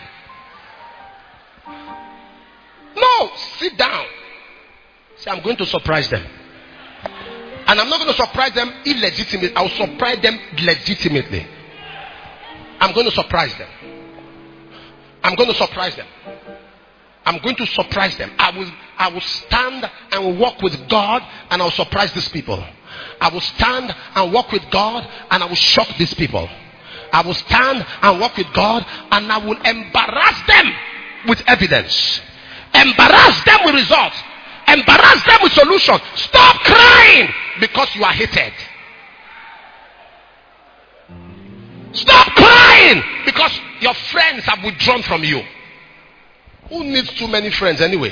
No, sit down. Say, I'm going to surprise them. And I'm not going to surprise them illegitimately. I'll surprise them legitimately. I'm going to surprise them. I'm going to surprise them. I'm going to surprise them. I will, I will stand and walk with God, and I'll surprise these people. I will stand and walk with God, and I will shock these people. I will stand and walk with God, and I will embarrass them with evidence. Embarrass them with results. Embarrass them with solutions. Stop crying because you are hated. Stop crying because your friends have withdrawn from you. Who needs too many friends anyway?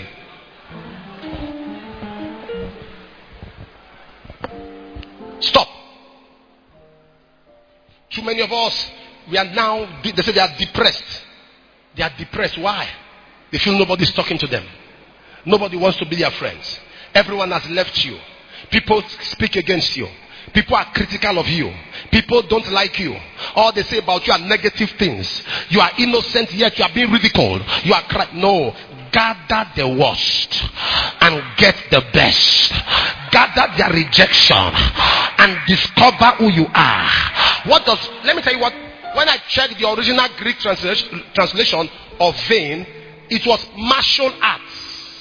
Stop. Too many of us, we are now, they say they are depressed. They are depressed. Why? They feel nobody's talking to them. Nobody wants to be their friends. Everyone has left you. People speak against you. People are critical of you. People don't like you. All they say about you are negative things. You are innocent, yet you are being ridiculed. You are crying. No. Gather the worst and get the best. Gather their rejection and discover who you are. What does, let me tell you what, when I checked the original Greek translation, translation of vain, it was martial arts.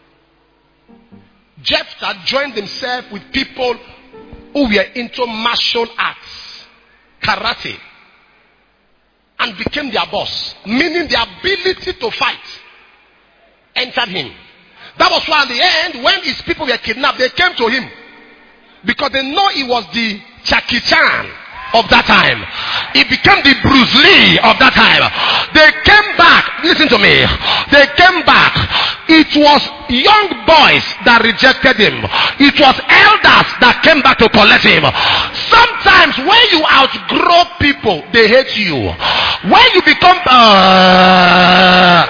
Jephthah joined himself with people who were into martial arts, karate, and became their boss, meaning the ability to fight entered him. That was why at the end, when his people were kidnapped, they came to him because they know he was the Jackie Chan of that time. He became the Bruce Lee of that time. They came back. Listen to me. They came back. It was young boys that rejected him. It was elders that came back to collect him. Sometimes when you outgrow people, they hate you. When you become uh,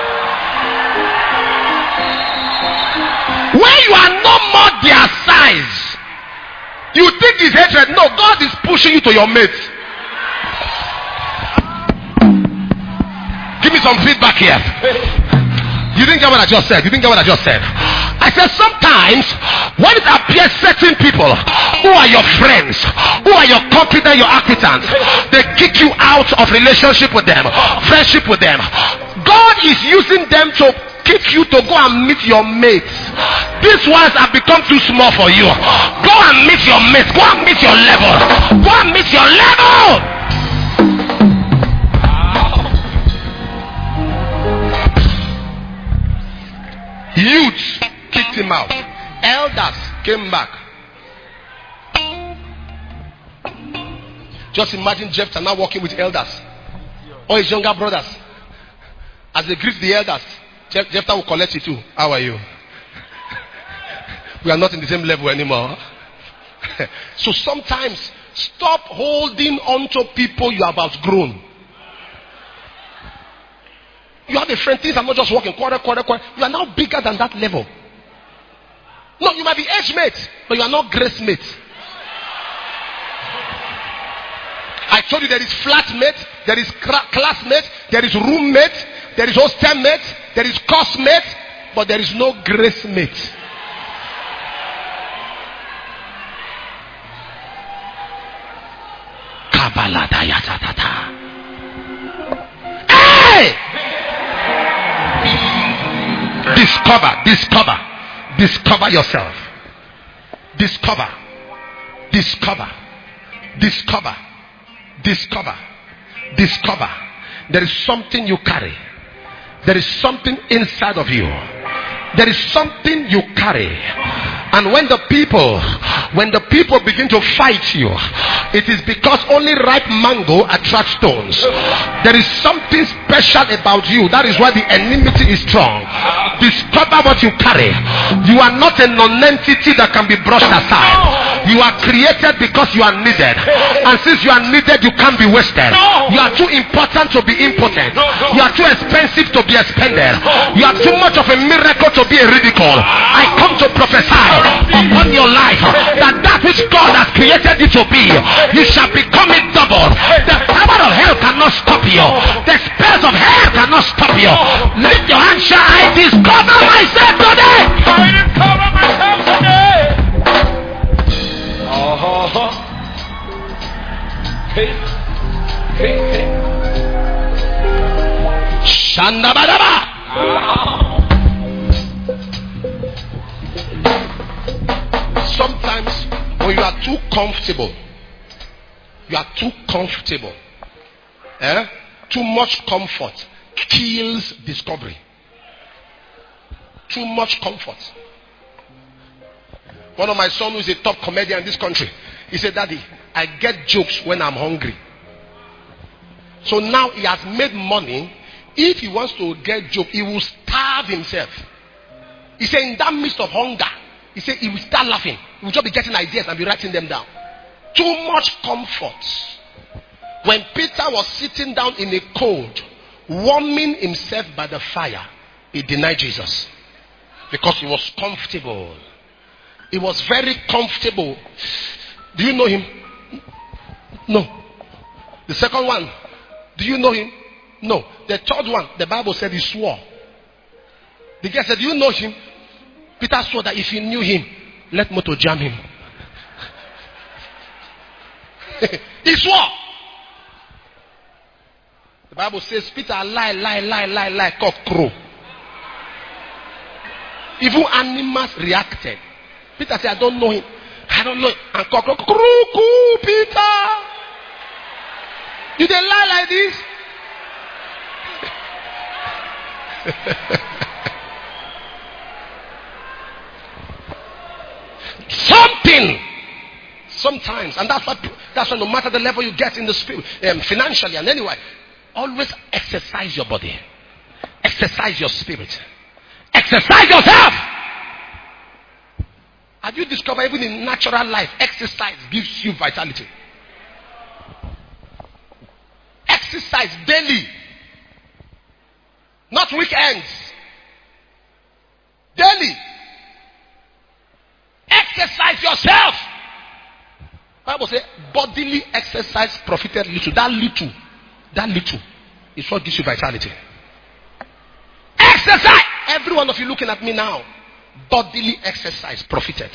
when you are no more their size, you think it's hatred. No, God is pushing you to your mates. Give me some feedback here. You didn't get what I just said. You didn't get what I just said. I said sometimes when it appears certain people who are your friends, who are your confidant, your acquaintance, they kick you out of relationship with them, friendship with them. God is using them to kick you to go and meet your mates. These ones have become too small for you. Go and meet your mates. Go and meet your level. Go and meet your level. Youth kicked him out. Elders came back. Just imagine Jephthah now walking with elders or his younger brothers. As they greet the elders, Jephthah will collect you too. How are you? We are not in the same level anymore. So sometimes stop holding on to people you have outgrown. You have a friend, things are not just working. Quarter, quarter, quarter. You are now bigger than that level. No, you might be age mates, but you are not grace mates. I told you there is flatmate, there is classmate, there is roommate, there is hostel mate, there is course mate, but there is no grace mate. Hey! Discover, discover, discover yourself. Discover, discover, discover, discover, discover. There is something you carry. There is something inside of you. There is something you carry. And when the people, when the people begin to fight you, it is because only ripe mango attracts stones. There is something special about you. That is why the enmity is strong. Discover what you carry. You are not a non-entity that can be brushed aside. You are created because you are needed. And since you are needed, you can't be wasted. You are too important to be impotent. You are too expensive to be expended. You are too much of a miracle to be a ridicule. I come to prophesy upon your life that that which God has created you to be, you shall become it double. The power of hell cannot stop you. The spells of hell cannot stop you. Lift your hand, shall I discover myself today? I discover myself today. Oh, hey, hey, hey. Shanda badaba. Sometimes when you are too comfortable, you are too comfortable. Eh? Too much comfort kills discovery. Too much comfort. One of my sons who is a top comedian in this country, he said, "Daddy, I get jokes when I'm hungry." So now he has made money. If he wants to get job, he will starve himself. He said in that midst of hunger, he said he will start laughing. He will just be getting ideas and be writing them down. Too much comfort. When Peter was sitting down in a cold, warming himself by the fire, he denied Jesus. Because he was comfortable. He was very comfortable. Do you know him? No. The second one, do you know him? No. The third one, the Bible said he swore. The guy said, do you know him? Peter swore that if he knew him, let motor jam him. He swore. The Bible says, Peter lie, lie, lie, lie, lie, cock crow. Even animals reacted. Peter said, I don't know him. I don't know him. And cock crow, crow, Peter. You they lie like this? Something. Sometimes, and that's what that's why no matter the level you get in the spirit, um, financially and anyway, always exercise your body, exercise your spirit, exercise yourself. Have you discovered even in natural life, exercise gives you vitality? Exercise daily, not weekends. Daily, exercise yourself. Bible says bodily exercise profited little. That little, that little is what gives you vitality. Exercise. Every one of you looking at me now, bodily exercise profited.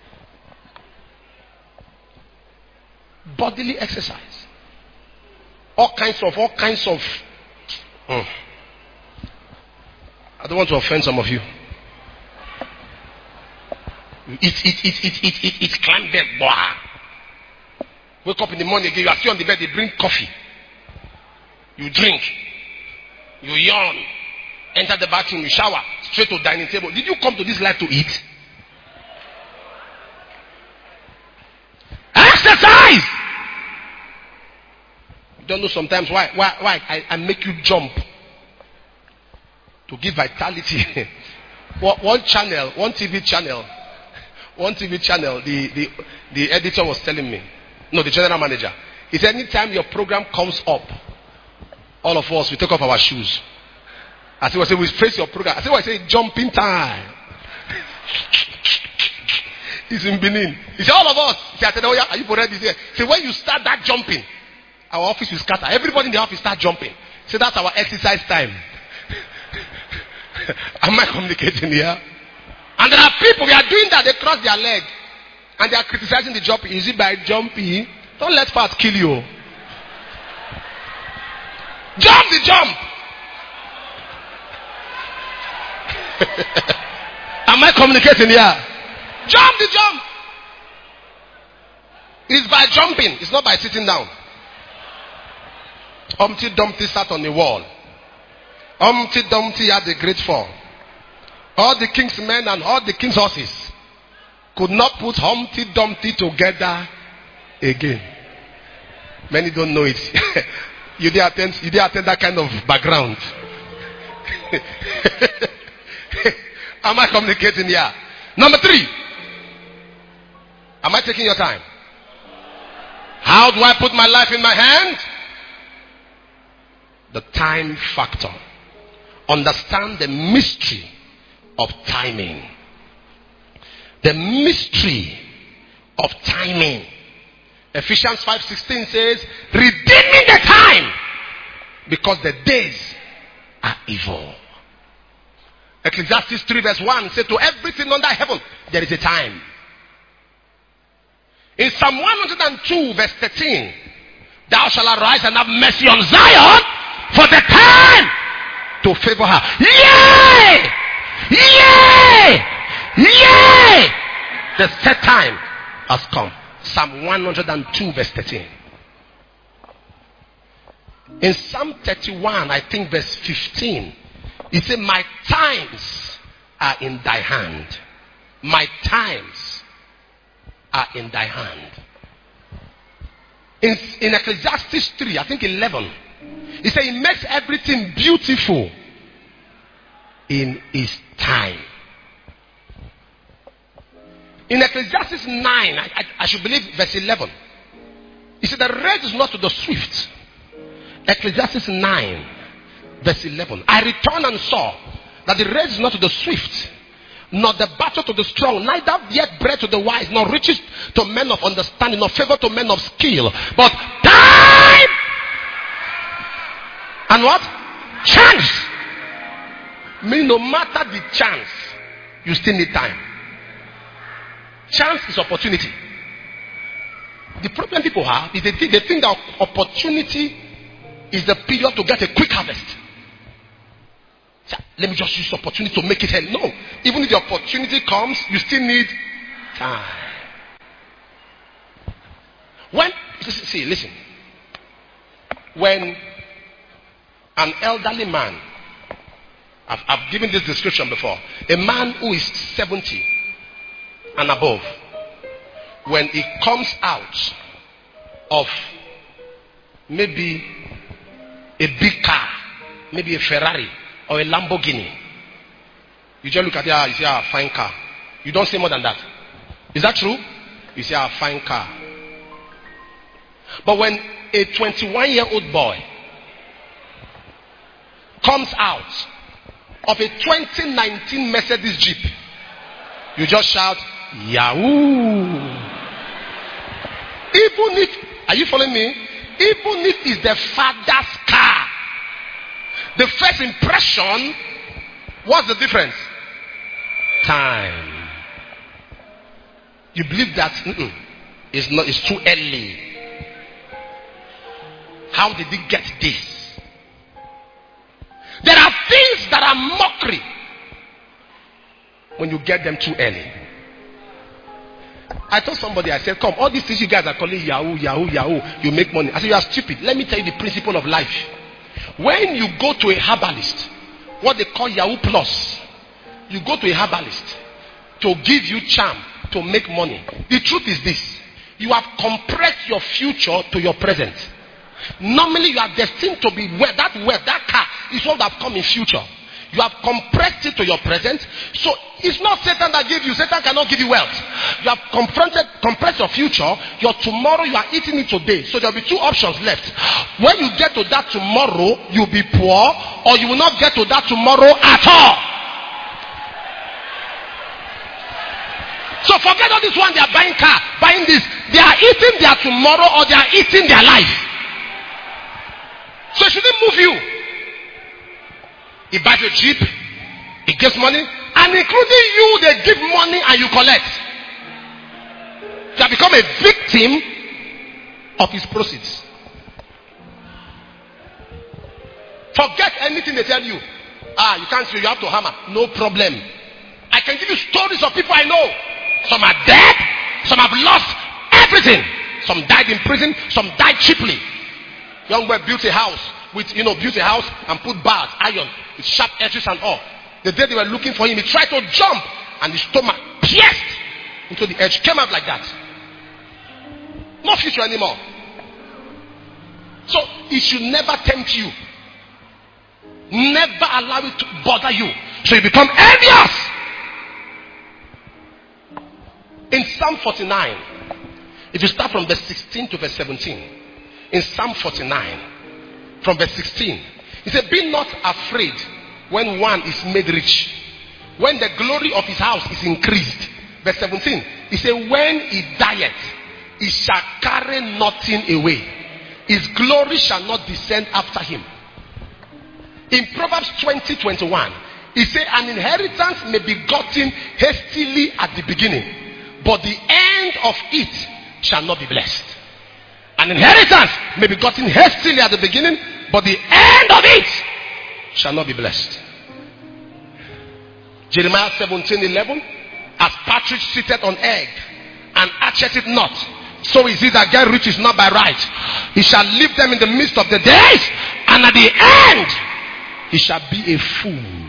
Bodily exercise. All kinds of, all kinds of. Mm. I don't want to offend some of you. Eat, eat, eat, eat, eat, eat, eat, climb bed, boy. Wake up in the morning again, you are still on the bed, they drink coffee. You drink. You yawn. Enter the bathroom, you shower. Straight to dining table. Did you come to this life to eat? Exercise! You don't know sometimes why why why I, I make you jump. To give vitality. One channel, one T V channel, one T V channel, the, the, the editor was telling me, no, the general manager, he said, anytime your program comes up, all of us, we take off our shoes. I said, well, I said, we face your program. I said, well, I said, jumping time. He's in Benin. He said, all of us. He said, oh yeah, are you ready? He said, when you start that jumping, our office will scatter. Everybody in the office start jumping. He said, that's our exercise time. Am I communicating here? And there are people, we are doing that, they cross their leg. And they are criticizing the jumping. Is it by jumping? Don't let fat kill you. Jump the jump. Am I communicating here? Jump the jump. It's by jumping. It's not by sitting down. Humpty Dumpty sat on the wall. Humpty Dumpty had a great fall. All the king's men and all the king's horses could not put Humpty Dumpty together again. Many don't know it. you didn't attend, you didn't attend that kind of background. Am I communicating here? Number three. Am I taking your time? How do I put my life in my hand? The time factor. Understand the mystery of timing. The mystery of timing. Ephesians five sixteen says, redeeming the time because the days are evil. Ecclesiastes three verse one says, to everything under heaven there is a time. In Psalm one hundred two verse thirteen, thou shalt arise and have mercy on Zion, for the time to favor her. Yay! Yay! Yay! The set time has come. Psalm one hundred two verse thirteen. In Psalm thirty-one, I think verse fifteen, it says, my times are in thy hand. My times are in thy hand. In, in Ecclesiastes three, I think eleven, He said he makes everything beautiful in his time. In Ecclesiastes nine, I, I, I should believe verse eleven. He said the race is not to the swift. Ecclesiastes nine, verse eleven. I returned and saw that the race is not to the swift, nor the battle to the strong, neither yet bread to the wise, nor riches to men of understanding, nor favor to men of skill, but time and what? Chance. Meaning no matter the chance, you still need time. Chance is opportunity. The problem people have is they think, they think that opportunity is the period to get a quick harvest. So, let me just use opportunity to make it hell. No. Even if the opportunity comes, you still need time. When, see, listen. When an elderly man, I've, I've given this description before, a man who is seventy and above, when he comes out of maybe a big car, maybe a Ferrari or a Lamborghini, you just look at it, ah, you see a fine car. You don't say more than that. Is that true? You see a fine car. But when a twenty-one year old boy comes out of a twenty nineteen Mercedes Jeep, you just shout, Yahoo! Even if, are you following me? Even if it's the father's car, the first impression, what's the difference? Time. You believe that mm-mm, it's not, it's too early. How did he get this? There are things that are mockery when you get them too early. I told somebody, I said, come, all these things you guys are calling Yahoo, Yahoo, Yahoo, you make money. I said, you are stupid. Let me tell you the principle of life. When you go to a herbalist, what they call Yahoo Plus, you go to a herbalist to give you charm, to make money. The truth is this: you have compressed your future to your present. Normally you are destined to be where that where that car is what have come in future. You have compressed it to your present. So it's not Satan that gives you. Satan cannot give you wealth. You have confronted, compressed your future. Your tomorrow, you are eating it today. So there will be two options left. When you get to that tomorrow, you'll be poor, or you will not get to that tomorrow at all. So forget all this one. They are buying car, buying this. They are eating their tomorrow, or they are eating their life. So it shouldn't move you. He buys a Jeep, he gives money, and including you, they give money and you collect. You have become a victim of his proceeds. Forget anything they tell you. Ah, you can't see, you have to hammer. No problem. I can give you stories of people I know. Some are dead, some have lost everything. Some died in prison, some died cheaply. Young boy built a house with, you know, built a house and put bars, iron, with sharp edges and all. The day they were looking for him, he tried to jump and his stomach pierced into the edge, came out like that. No future anymore. So it should never tempt you. Never allow it to bother you. So you become envious. In Psalm forty-nine, if you start from verse sixteen to verse seventeen, in Psalm forty-nine, from verse sixteen, he said, be not afraid when one is made rich, when the glory of his house is increased. Verse seventeen, he said, when he dieth, he shall carry nothing away. His glory shall not descend after him. In Proverbs twenty twenty-one, he said, an inheritance may be gotten hastily at the beginning, but the end of it shall not be blessed. An inheritance may be gotten hastily at the beginning, but the end of it shall not be blessed. Jeremiah seventeen eleven, as partridge sitteth on egg and hatcheth it not, so is he that get riches not by right. He shall leave them in the midst of the days, and at the end he shall be a fool.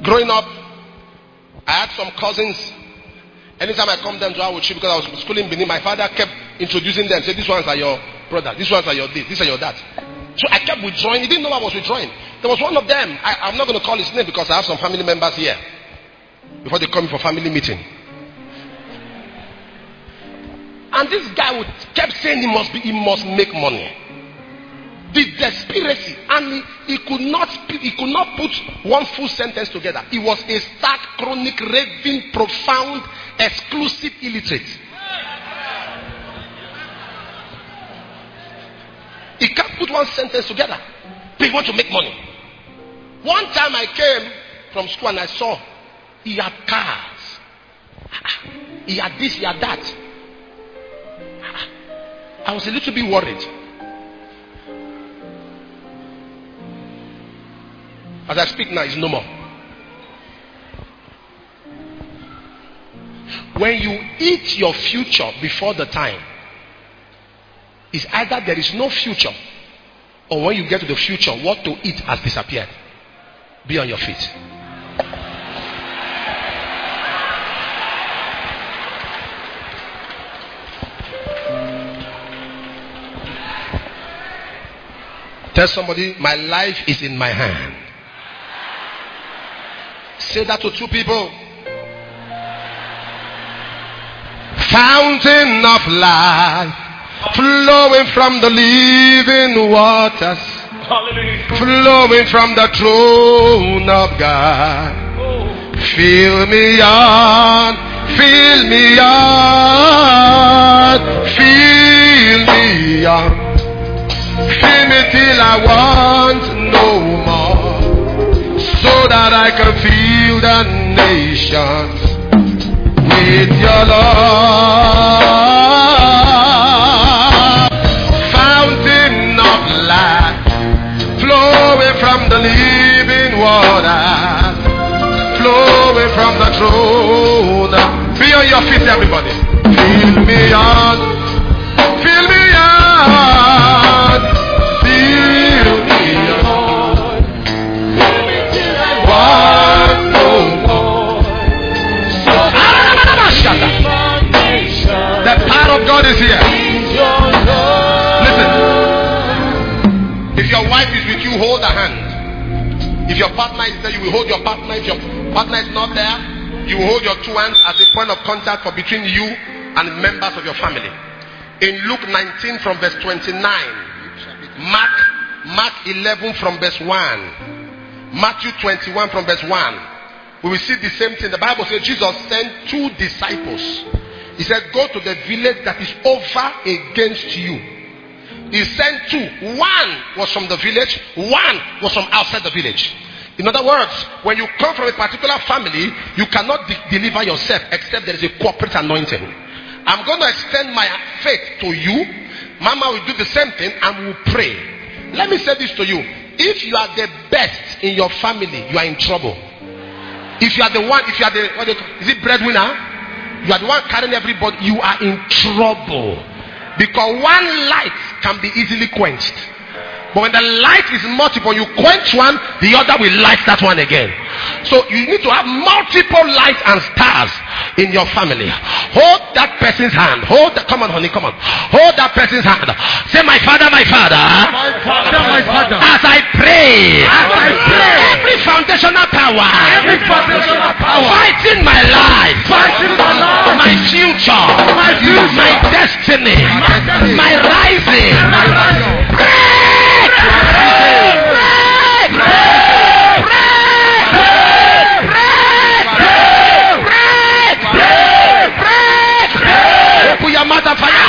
Growing up, I had some cousins. Anytime I come them to our church, because I was schooling Benin, my father kept introducing them. Say, these ones are your brother, these ones are your this, these are your dad. So I kept withdrawing. He didn't know I was withdrawing. There was one of them. I, I'm not going to call his name because I have some family members here. Before they come for family meeting. And this guy would kept saying he must be, he must make money. The desperation, and he, he could not he could not put one full sentence together. He was a stark, chronic, raving, profound, exclusive illiterate. He can't put one sentence together. But he want to make money. One time I came from school and I saw he had cars. He had this, he had that. I was a little bit worried. As I speak now, it's no more. When you eat your future before the time, it's either there is no future, or when you get to the future, what to eat has disappeared. Be on your feet. Tell somebody, my life is in my hand. Say that to two people. Fountain of life, flowing from the living waters, hallelujah, flowing from the throne of God. Oh. Fill me on, fill me on, fill me on, fill me till I want no more, so that I can feel the nations with your love. Fountain of life, flowing from the living waters, flowing from the throne. Be on your feet, everybody. Fill me on, fill me on, fill me on, fill me till I want no more. So the power of God is here. Listen. If your wife is with you, hold her hand. If your partner is there, you will hold your partner. If your partner is not there, you will hold your two hands as a point of contact for between you and members of your family. In Luke nineteen from verse twenty-nine, Mark Mark eleven from verse one, Matthew twenty-one from verse one, we will see the same thing. The Bible says Jesus sent two disciples. He said, go to the village that is over against you. He sent two. One was from the village, one was from outside the village. In other words, when you come from a particular family, you cannot de- deliver yourself except there is a corporate anointing. I'm going to extend my faith to you. Mama will do the same thing and we'll pray. Let me say this to you. If you are the best in your family, you are in trouble. If you are the one, if you are the, what do you call, is it breadwinner? You are the one carrying everybody, you are in trouble. Because one light can be easily quenched. But when the light is multiple, you quench one, the other will light that one again. So you need to have multiple lights and stars in your family. Hold that person's hand. Hold that, come on honey, come on. Hold that person's hand. Say, my father, my father. My father, my father. As I pray. As I pray. Every foundational power. Every foundational power. Fighting my life. Fighting my life. My future. My future. My destiny. My, destiny. My rising. My rising. Pray. Open your mouth and fire.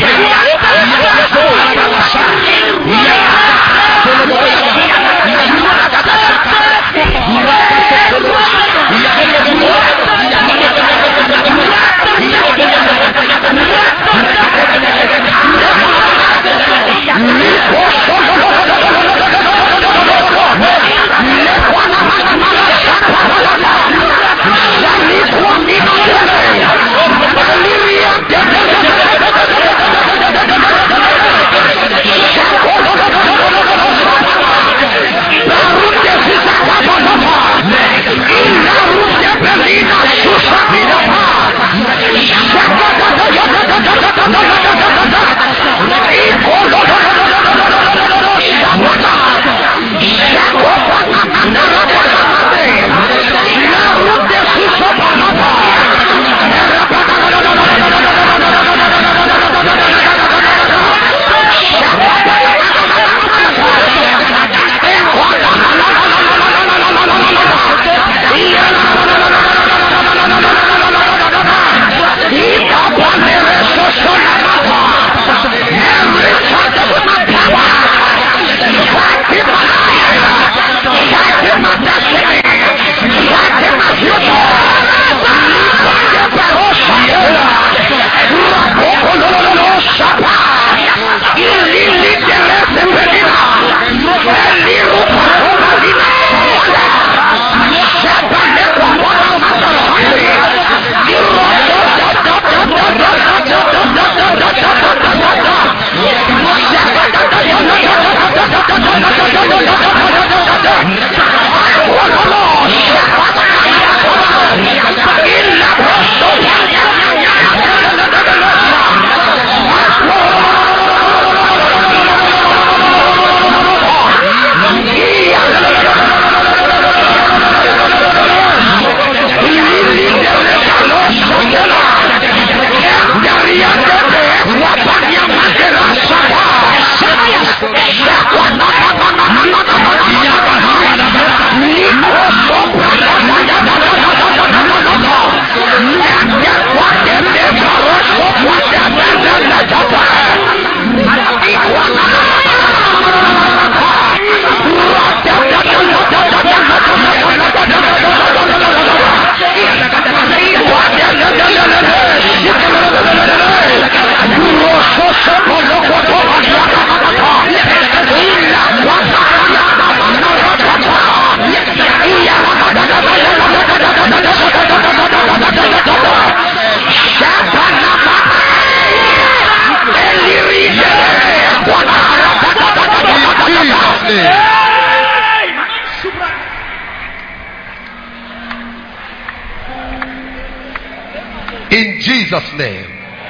In Jesus' name.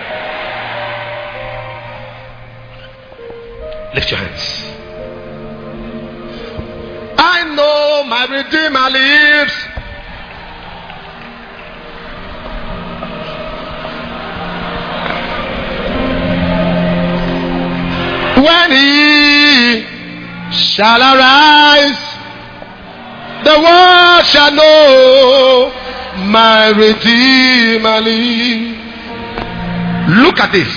Lift your hands. I know my Redeemer lives. When he shall arise, the world shall know my Redeemer lives. Look at this.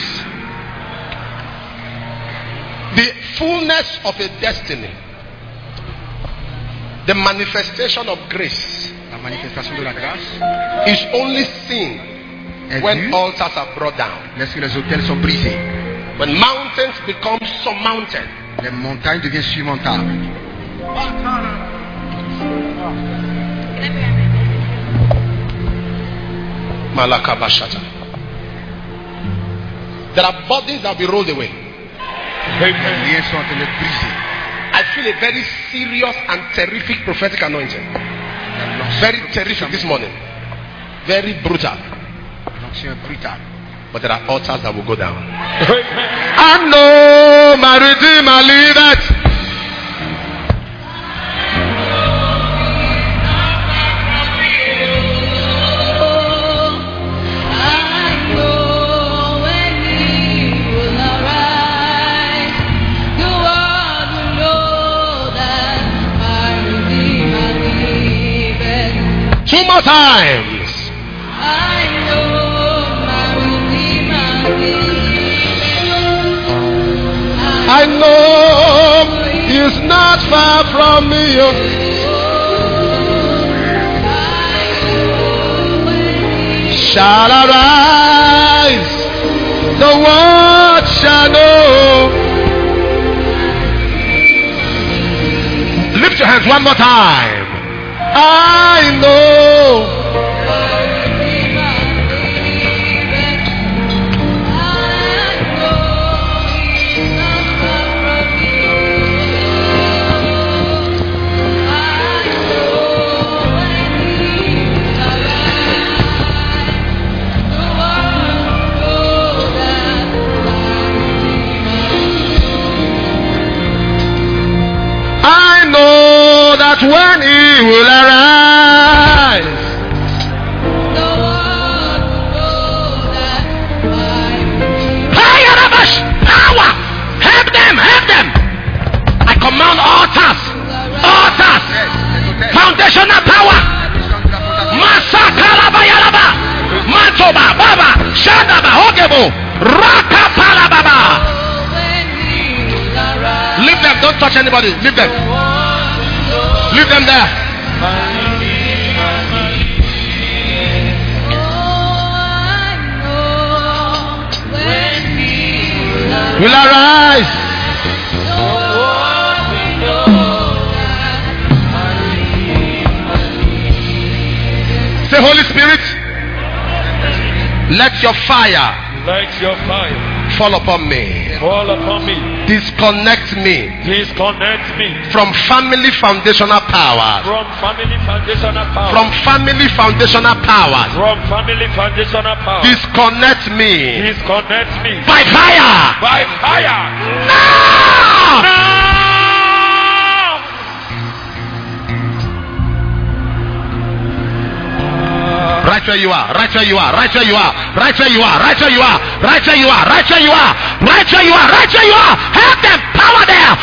The fullness of a destiny, the manifestation of grace, la manifestation de la grâce, is only seen when altars are brought down. Lorsque les autels sont brisés. When mountains become surmounted. Les montagnes deviennent surmontables. Malakabashata. There are bodies that will be rolled away. Les liens sont en train d'être brisés. I feel a very serious and terrific prophetic anointing. Very terrific this morning. Very brutal. But there are altars that will go down. I know my Redeemer liveth. Two more times. I know my Redeemer lives. I know he's not far from me. Shall arise, the world shall know. Lift your hands one more time. I know. I know that when he will arise, power, help them, help them. I command altars, altars, foundational power. Masakala bayalaba, Mantoba, Baba, Shadaba, Hogebo, Rakapala Baba. Leave them, don't touch anybody. Leave them. Leave them there. Will arise. Say, Holy Spirit, let your fire, let your fire fall upon me. fall upon me. Disconnect me. Disconnect me from family foundational powers. from family foundational power. From family foundational powers. From family foundational power. Disconnect me. Disconnect me By fire. by fire. Now. Now. Right where you are, right where you are, right where you are, right where you are, right where you are, right where you are, right where you are, right where you are, right where you are. Help them, power there.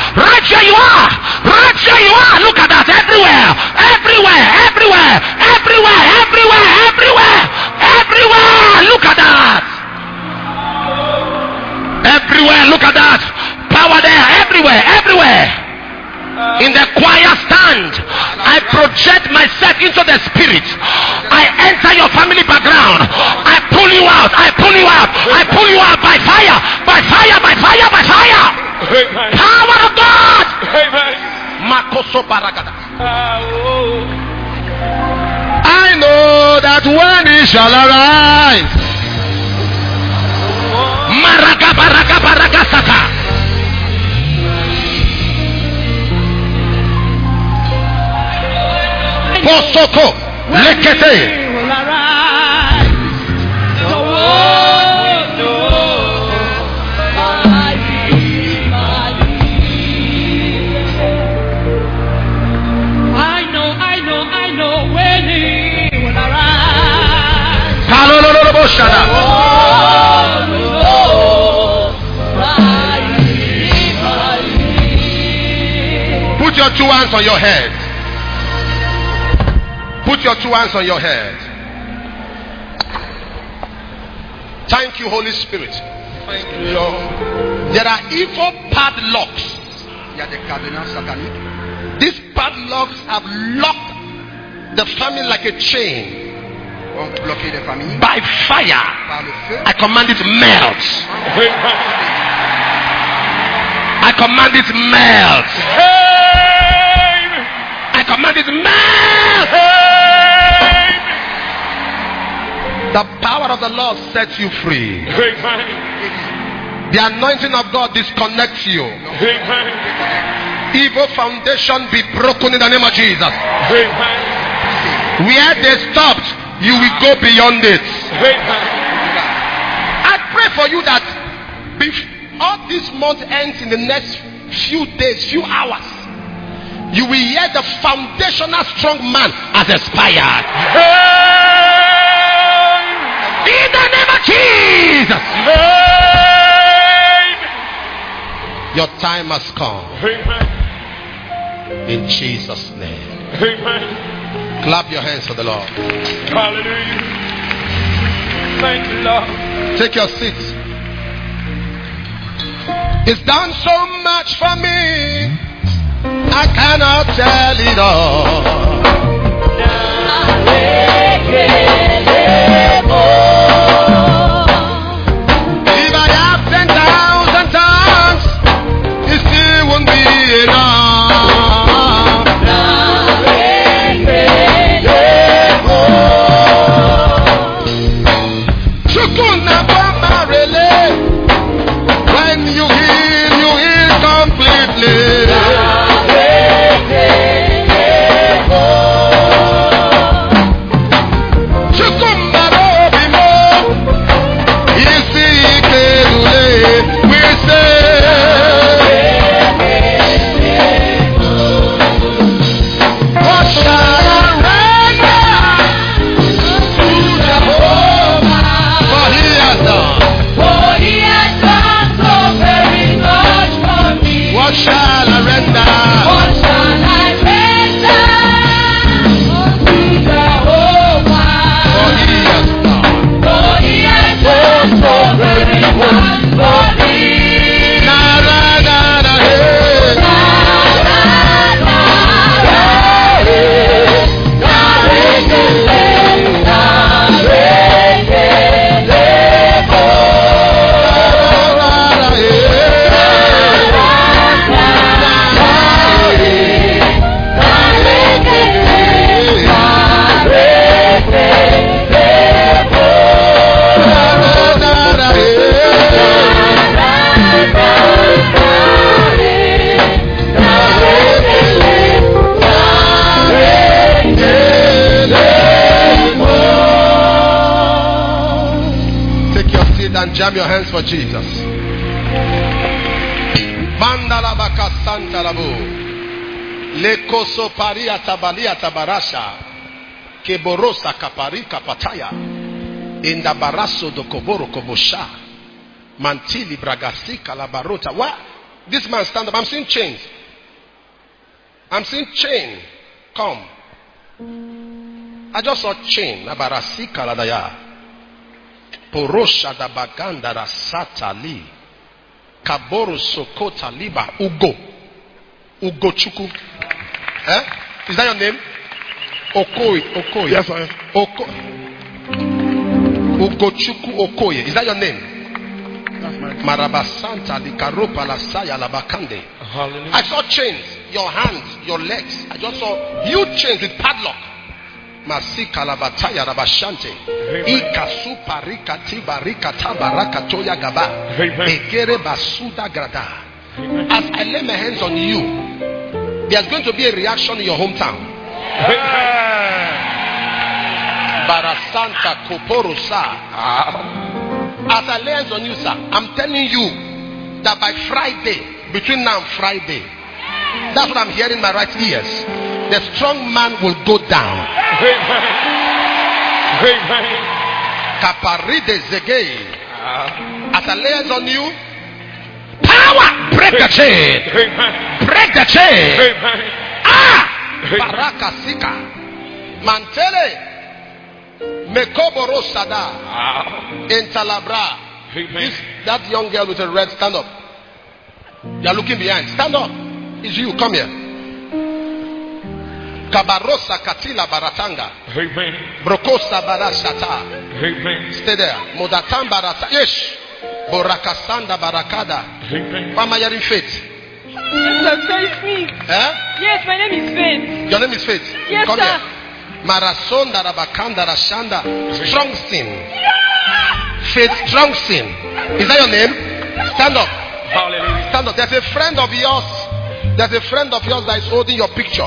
project myself into the spirit. I enter your family background. I pull you out. I pull you out. I pull you out by fire. By fire. By fire. By fire. Amen. Power of God. Amen. Makoso baragada. Ah, oh. I know that when he shall arise. Maraga baraga baraga saka. Posoko lekete. Put your two hands on your head. Put your two hands on your head. Thank you, Holy Spirit. Thank you, Lord. There are evil padlocks. Il y a des cadenas sataniques. These padlocks have locked the family like a chain. Ont bloqué les familles. By fire, Par le feu. I command it melt. I command it melt. I command it melt. The power of the Lord sets you free. The anointing of God disconnects you. Evil foundation be broken in the name of Jesus. Where they stopped, you will go beyond it. I pray for you that before this month ends, in the next few days, few hours, you will hear the foundational strong man has expired. In the name of Jesus. Your time has come. In Jesus' name. Clap your hands for the Lord. Hallelujah. Thank you, Lord. Take your seats. It's done so much for me, I cannot tell it all. If I have ten thousand tongues, it still won't be enough. Chukuna Bamba Rele. When you heal, you heal completely. Chukumbaro bimo, isi kedule, we say. What shall I render to Jehovah? For he has done. What shall I render? What shall I render unto Jehovah? For he has done. For he has done so very much for me. Na na na na hey. Na, na, na, hey. Na, re, re, re. Na, re, re, re, oh. Na, na, na, hey. Take your seat and jam your hands for Jesus. Mandala baka santa labu. Lekoso paria tabalia tabarasha. Keborosa kapari kapataya. Inda baraso do koboro kobosha. Mantili bragasi kalabarota. What? This man stand up. I'm seeing chains. I'm seeing chain. Come. I just saw chain. Nabarasi kaladaya. Porosha da baganda rasatali. Kaboru sokota liba. Ugo. Ugo chuku. Eh? Is that your name? Okoye. Okoye. Yes, sir. Oko. Ugochuku Okoye. Is that your name? That's my name. Marabasanta Likaropa Lasaya Labakande. Hallelujah. I saw chains, your hands, your legs. I just saw huge chains with padlock. Masika Labataya Rabashante. Ika Suparika Tibarika Tabaraka Toya Gaba. Egere Basuda Grada. As I lay my hands on you, there's going to be a reaction in your hometown. Barasanta Koporosa. As I lay hands on you, sir, I'm telling you that by Friday, between now and Friday, that's what I'm hearing in my right ears. The strong man will go down. Kaparide Zege. As I lay hands on you, power, break the chain. Break the chain. Ah! Baraka Sika. Mantele. Mekoboro Sada. In Talabra. This, that young girl with a red, stand up. You are looking behind. Stand up. It's you. Come here. Kabarosa Katila Baratanga. Brokosa Barashata. Stay there. Modatam Barata. Yes. Borakasanda Barakada. Mama, you're in faith. Yes, sir. It's me. Eh? Yes, my name is Faith. Your name is Faith. Yes, Come sir. here. Marasonda Rabakanda Rashanda. Strong sin. Faith Strong sin. Is that your name? Stand up. Hallelujah. Stand up. There's a friend of yours. There's a friend of yours that is holding your picture.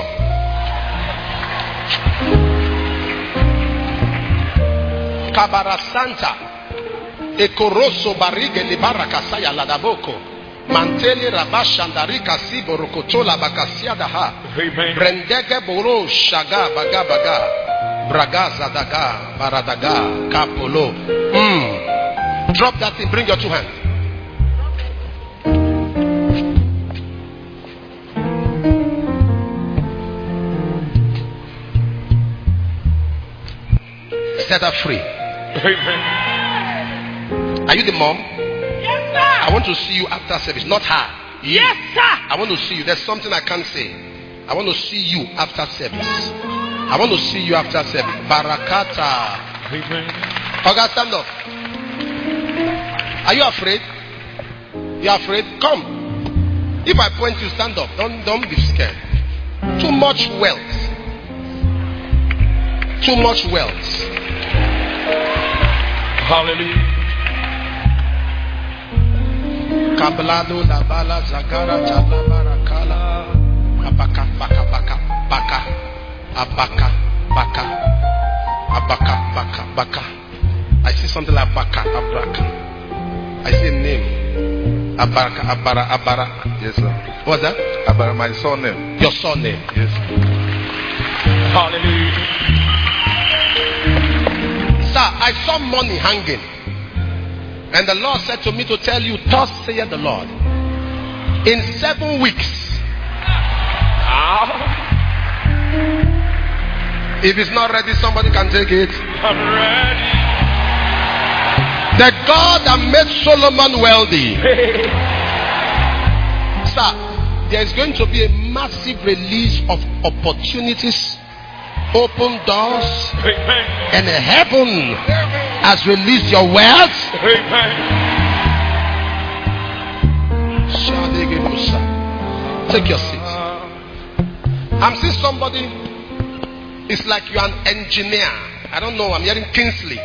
Kabara Santa. Ekoroso barige libara kasaya ladaboko. Manteli rabashandarika sibo rokotola bakasia daha. Brendege boro shaga baga baga. Bragaza daga baradaga kapolo. Mm. Drop that thing. Bring your two hands. Set her free. Are you the mom? Yes, sir. I want to see you after service, not her. You. Yes, sir. I want to see you. There's something I can't say. I want to see you after service. I want to see you after service. Barakata. Okay, stand up. Are you afraid? You are afraid? Come. If I point you, stand up. Don't don't be scared. Too much wealth. Too much wealth. Hallelujah. Kablado la bala zakara chala barakala. Abaka baka baka baka. Abaka baka. Abaka baka baka. I see something like baka abraka. I see a name. Abaraka abara abara. Yes, sir. What's that? Abara, my surname. Your surname. Yes. Hallelujah. Sir, I saw money hanging. And the Lord said to me to tell you, thus saith the Lord. In seven weeks. If it's not ready, somebody can take it. I'm ready. The God that made Solomon wealthy. Sir, there is going to be a massive release of opportunities, open doors, Amen. and heaven has released your wealth. Amen. Take your seat. I'm seeing somebody. It's like you're an engineer. I don't know. I'm hearing Kingsley.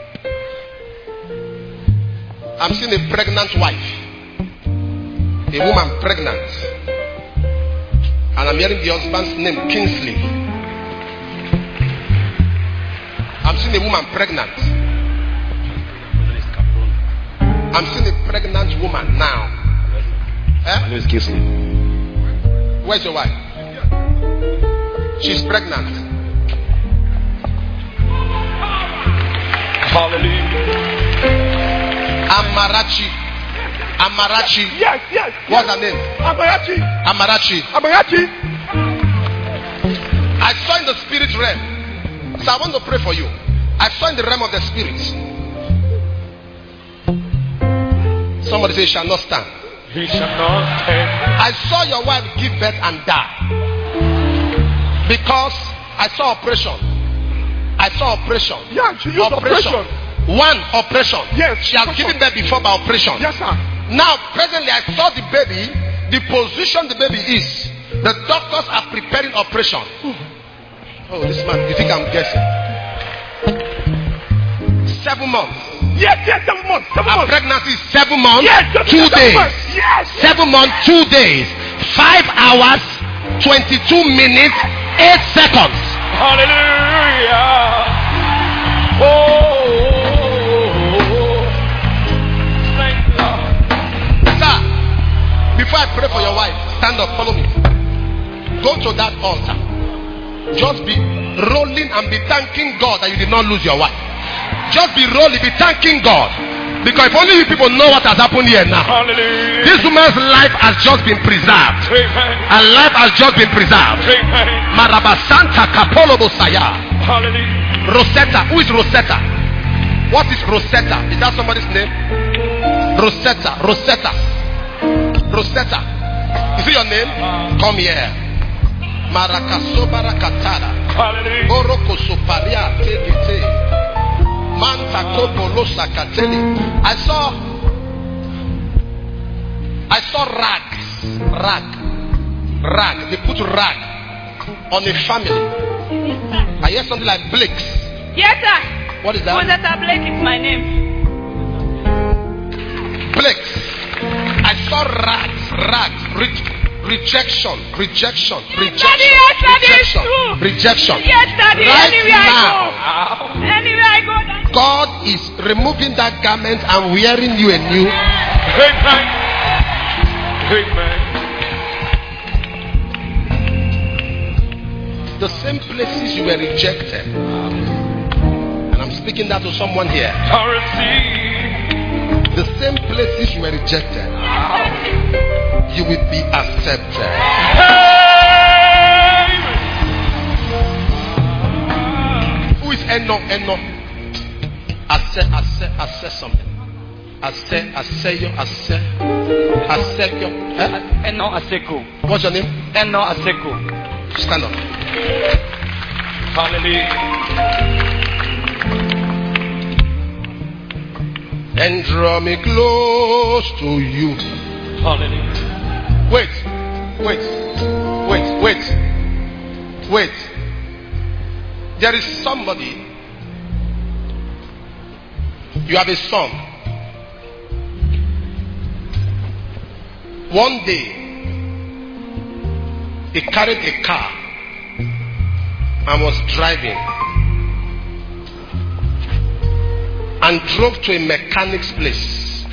I'm seeing a pregnant wife. A woman pregnant. And I'm hearing the husband's name, Kingsley. I'm seeing a woman pregnant. I'm seeing a pregnant woman now. Eh? My name is Kingsley. Where's your wife? She's pregnant. Hallelujah. Amarachi. Amarachi. Yes, yes. What's her name? Amarachi. Amarachi. Amarachi. I saw in the spirit realm. So I want to pray for you. I saw in the realm of the spirit. Somebody say, shall not stand. He shall not stand. I saw your wife give birth and die. Because I saw operation. I saw operation. Yeah, she used operation. One operation. Yes. She has operation. given birth before by operation. Yes, sir. Now, presently, I saw the baby. The position the baby is. The doctors are preparing operation. Oh, this man, you think I'm guessing? Seven months. Yes, yes, seven months. Seven Her months. pregnancy is seven months. Yes, yes, two yes, days. Yes, yes. Seven months, two days. Five hours, twenty-two minutes, eight seconds. Hallelujah. Oh, thank God. Sir, before I pray for your wife, stand up, follow me. Go to that altar. Just be rolling and be thanking God that you did not lose your wife. Just be rolling, be thanking God. Because if only you people know what has happened here now. Hallelujah. This woman's life has just been preserved. Amen. Her life has just been preserved. Amen. Marabasanta Kapolo Bosaya. Hallelujah. Rosetta. Who is Rosetta? What is Rosetta? Is that somebody's name? Rosetta. Rosetta. Rosetta. Is it your name? Come here. Marakasobara Katara. Hallelujah. Boroko Soparia Tegete. Manta Kopolo Sakateli. I saw I saw rags. Rag. Rag. They put rag on a family. I hear something like Blakes. Yes, sir. What is that? Rosetta Blake is my name. Blakes. I saw rags. Rags. Re- rejection. Rejection. Rejection. Daddy, yes, Daddy, it's Rejection. true. Rejection. Yes, Daddy. Right Anywhere I now, go. Anywhere I go, Daddy. God is removing that garment and wearing you a new. Amen. Amen. The same places you were rejected. And I'm speaking that to someone here. I receive. The same places you were rejected, you will be accepted. Who is Eno? Eno. I say, I say, I say something. I say, I say you, I say, I say you. Eh? Eno Aseko. What's your name? Eno Aseko. Stand up. Hallelujah. And draw me close to you. Hallelujah. Wait, wait, wait, wait, wait. There is somebody. You have a son. One day, he carried a car and was driving and drove to a mechanic's place,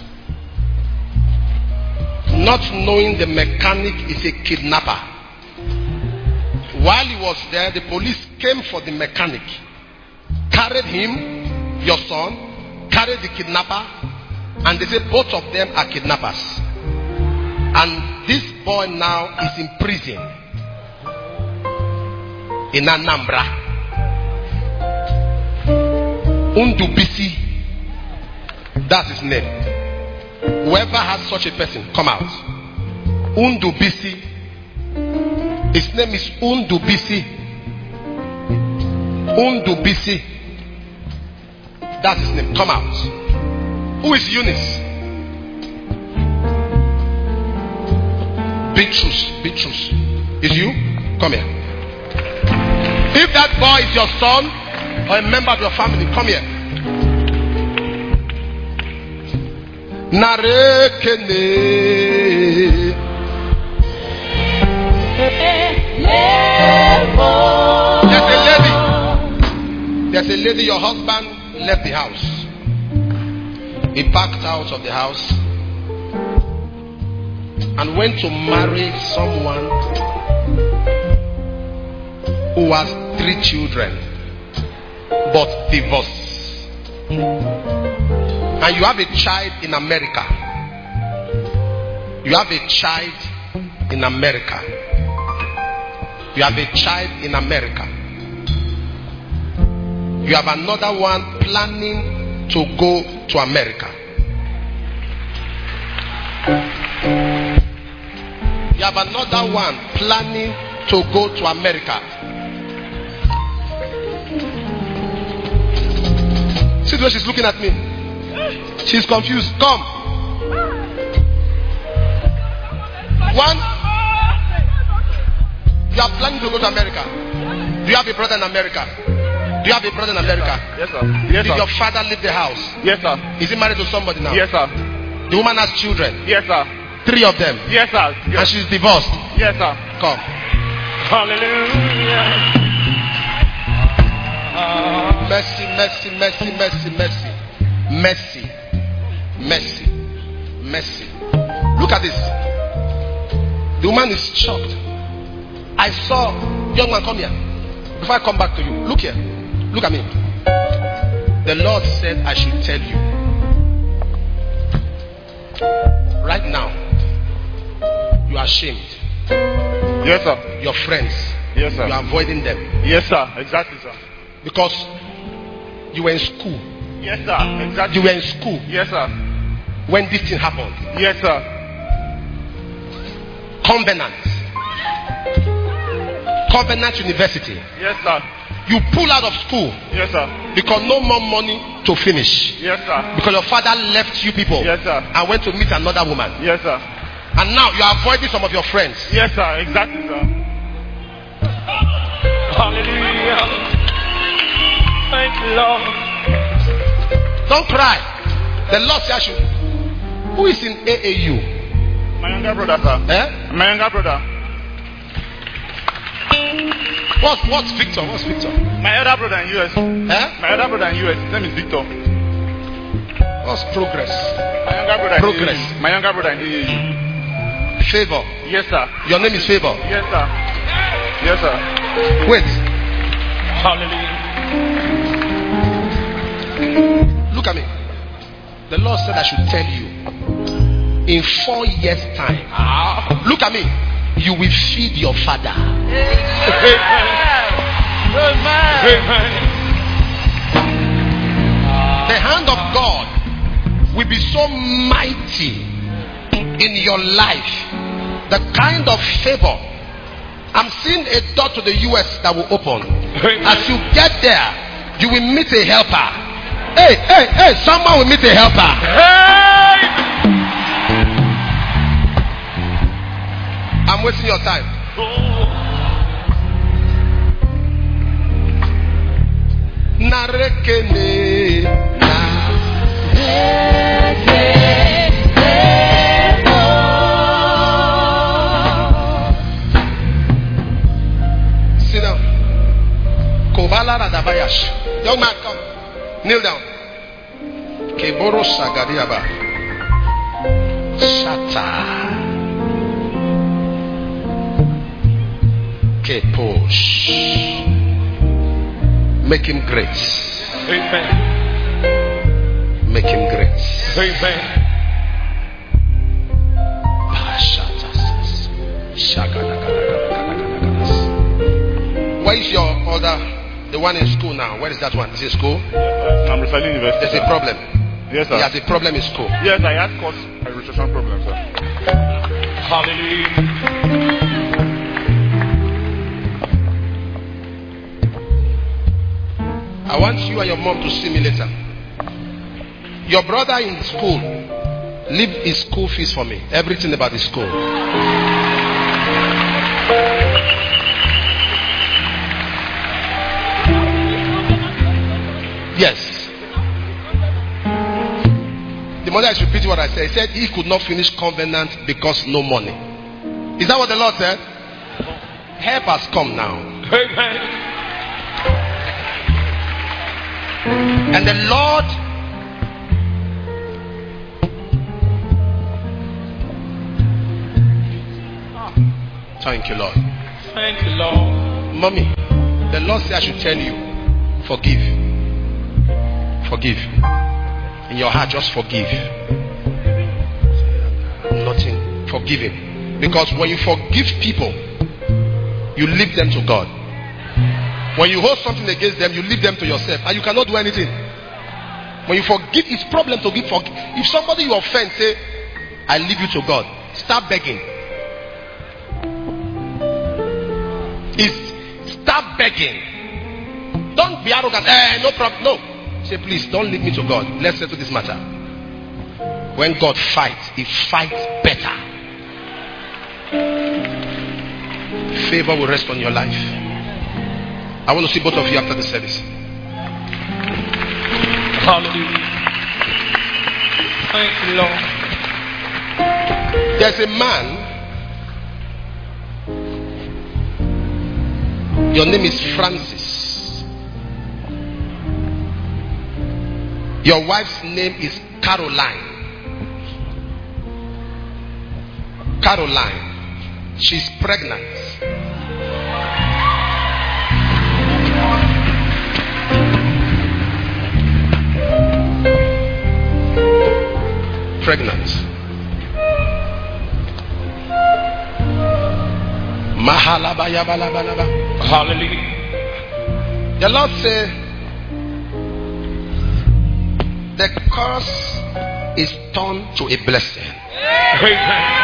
not knowing the mechanic is a kidnapper. While he was there, the police came for the mechanic, carried him, your son, carried the kidnapper, and they said both of them are kidnappers. And this boy now is in prison in Anambra. Undubisi, that's his name. Whoever has such a person, come out. Undubisi. His name is Undubisi. Undubisi. That's his name. Come out. Who is Eunice? Beatrice. Beatrice. Is you? Come here. If that boy is your son or a member of your family, come here. Narekene. There's a lady. There's a lady, your husband left the house. He backed out of the house and went to marry someone who has three children but divorced. And you have a child in America. You have a child in America. You have a child in America. You have another one planning to go to America. You have another one planning to go to America. see the way she's looking at me. She's confused. Come. One. You are planning to go to America. Do you have a brother in America? Do you have a brother in America? Yes, sir. Yes, Did sir. your father leave the house? Yes, sir. Is he married to somebody now? Yes, sir. The woman has children. Yes, sir. Three of them. Yes, sir. And Yes, she's divorced. yes sir. Come. Hallelujah. Mercy, mercy, mercy, mercy, mercy. Mercy. Mercy. Mercy. Look at this. The woman is shocked. I saw, young man, come here. Before I come back to you, look here. Look at me. The Lord said I should tell you. Right now, you are ashamed. Yes, sir. Your friends, Yes, sir. you are avoiding them. Yes, sir. Exactly, sir. Because you were in school. Yes, sir. Exactly. You were in school Yes, sir. when this thing happened. Yes, sir. Covenant. Covenant University. Yes, sir. You pull out of school Yes, sir. because no more money to finish. Yes, sir. Because your father left you people Yes, sir. and went to meet another woman. Yes, sir. And now you are avoiding some of your friends. Yes, sir. Exactly, sir. Hallelujah. Thank you, Lord. Don't cry. The Lord says, you. Who is in A A U? My younger brother, sir. Eh? My younger brother. What's, what's Victor? What's Victor? My elder brother in U S. Eh? My elder brother in U S. His name is Victor. What's progress? My younger brother. in Progress. A A U. My younger brother in A A U. Favor. Yes, sir. Your name is Favor. Yes, sir. Yes, sir. Wait. Hallelujah. Look at me. The Lord said I should tell you. In four years' time. Look at me. You will feed your father. Amen. The hand of God will be so mighty in your life. The kind of favor. I'm seeing a door to the U S that will open. As you get there, you will meet a helper. Hey, hey, hey, someone will meet a helper. Hey! I'm wasting your time. Narekene na. Sit down. Kovala Radabayash. Young man, come. Kneel down. Keboro Sagadiaba. Shata. Keposh. Make him great. Amen. Make him great. Amen. Where is your other, the one in school now? Where is that one? Is it school? I'm residing university. There's a sir. problem. Yes, He sir. has a problem in school. Yes, I had caused a registration problem, sir. Hallelujah. I want you and your mom to see me later. Your brother in school, leave his school fees for me. Everything about his school. Yes. The mother is repeating what I said. He said he could not finish covenant because no money. Is that what the Lord said? Help has come now. Amen. And the Lord thank you, Lord. Thank you, Lord. Mommy, the Lord said I should tell you, forgive. Forgive. In your heart, just forgive. Nothing. Forgiving. Because when you forgive people, you leave them to God. When you hold something against them, you leave them to yourself. And you cannot do anything. When you forgive, it's problem to give. Forgive. If somebody you offend, say, I leave you to God. Start begging. Is start begging. Don't be arrogant. Eh, no problem. No. say, please don't leave me to God. Let's settle this matter. When God fights, He fights better. Favor will rest on your life. I want to see both of you after the service. Hallelujah. Thank you, Lord. There's a man. Your name is Francis. Your wife's name is Caroline. Caroline. She's pregnant. Pregnant. Hallelujah. The Lord said, the curse is turned to a blessing. Amen.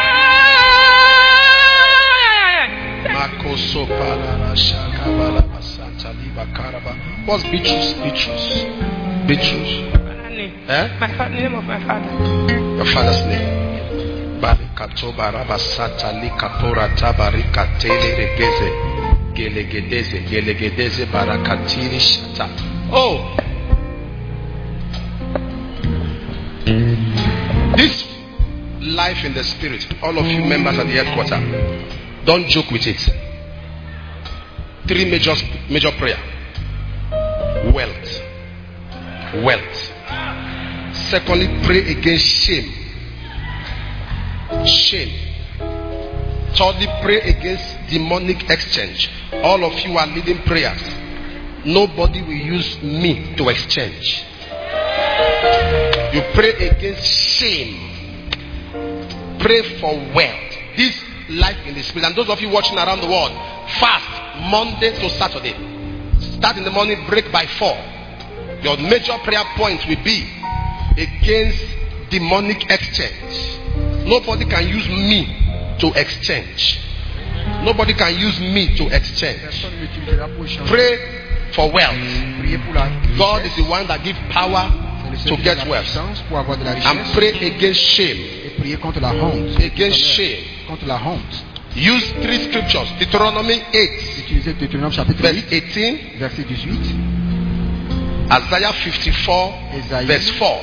What's Beatrice? Beatrice. Beatrice. Eh? My father, name of my father. Your father's name. Barikato barabasata likatora tabarika tele regeze gelegedeze gelegedeze barakatiri shata. Oh, this life in the spirit, all of you members at the headquarters, don't joke with it. Three major major prayer. Wealth. Wealth. Secondly, pray against shame. Shame. Thirdly, pray against demonic exchange. All of you are leading prayers. Nobody will use me to exchange. You pray against shame. Pray for wealth. This life in the spirit. And those of you watching around the world, fast Monday to Saturday. Start in the morning, break by four. Your major prayer point will be against demonic exchange. Nobody can use me to exchange. Nobody can use me to exchange. Pray for wealth. God is the one that gives power to get wealth. And pray against shame. Against shame. Use three scriptures. Deuteronomy eight, verse eighteen. Isaiah fifty-four, verse four.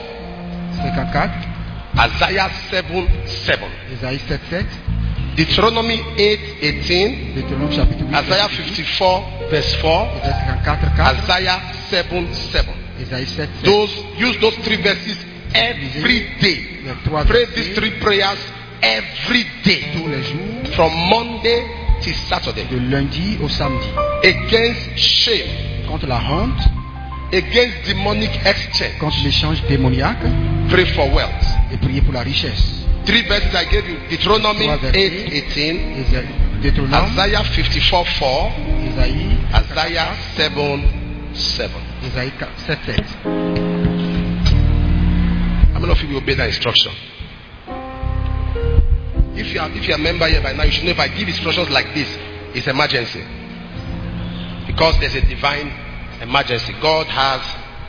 Isaiah seven, seven. Deuteronomy eight, eighteen. Isaiah fifty-four, verse four. Isaiah seven, seven. Those, use those three verses every day. Pray these three prayers every day. From Monday till Saturday. De lundi au samedi. Against shame. Contre la honte. Against demonic exchange. Contre l'échange démoniaque. Pray for wealth. Et priez pour la richesse. Three verses I gave you. Deuteronomy eight, eighteen. Isaiah fifty-four, four. Isaiah seven, seven. Isaïe sept, sept. How many of you will obey that instruction? If you are if you are a member here by now, you should know if I give instructions like this, it's emergency. Because there's a divine emergency. God has.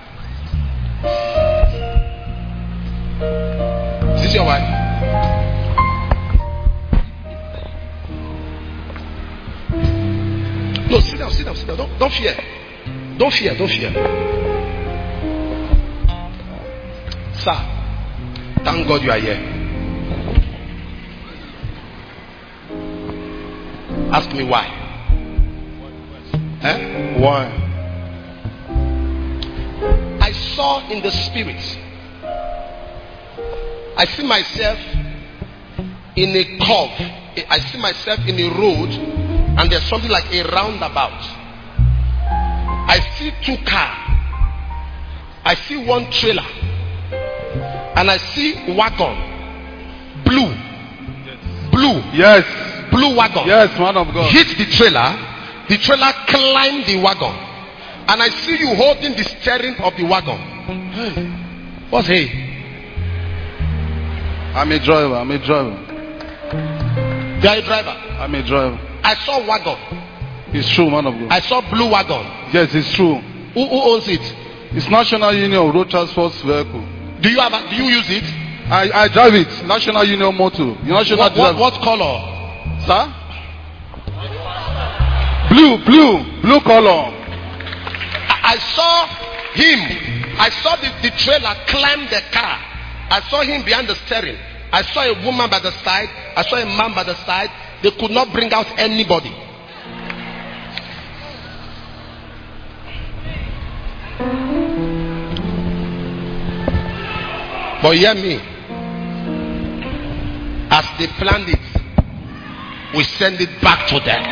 Is this your wife? No, sit down, sit down, sit down. Don't, don't fear. Don't fear, don't fear. Sir, thank God you are here. Ask me why. Eh? Why? I saw in the spirit. I see myself in a curve. I see myself in a road, and there's something like a roundabout. I see two cars. I see one trailer, and I see wagon, blue, blue. Yes. Blue wagon. Yes, man of God. Hit the trailer. The trailer climbed the wagon. And I see you holding the steering of the wagon. Hey. What's hey? I'm a driver. I'm a driver. You are a driver. I'm a driver. I saw wagon. It's true, man of God. I saw blue wagon. Yes, it's true. Who, who owns it? It's National Union Road Transport Vehicle. Do you have? A, do you use it? I, I drive it. National Union Motor. National What, what, drive- what color? Sir? Blue, blue, blue color. I, I saw him. I saw the, the trailer climb the car. I saw him behind the steering. I saw a woman by the side. I saw a man by the side. They could not bring out anybody. But hear me. As they planned it, we send it back to them.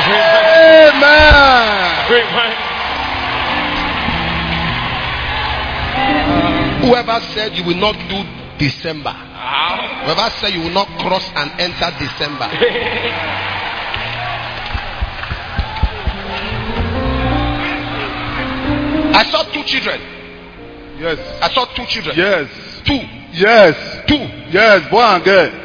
Amen. Whoever said you will not do December, whoever said you will not cross and enter December, I saw two children. Yes. I saw two children. Yes. Two. Yes. Two. Yes. Boy and girl.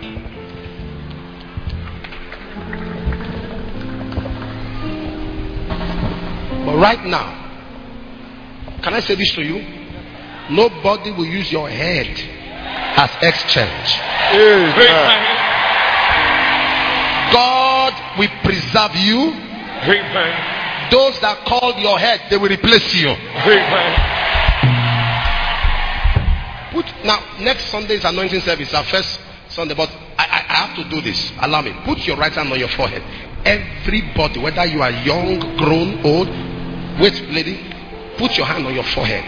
But right now, can I say this to you? Nobody will use your head as exchange. Amen. God will preserve you. Amen. Those that called your head, they will replace you. Amen. Put now next Sunday's anointing service, our first Sunday, but I, I, I have to do this. Allow me. Put your right hand on your forehead. Everybody, whether you are young, grown, old, wait, lady, put your hand on your forehead.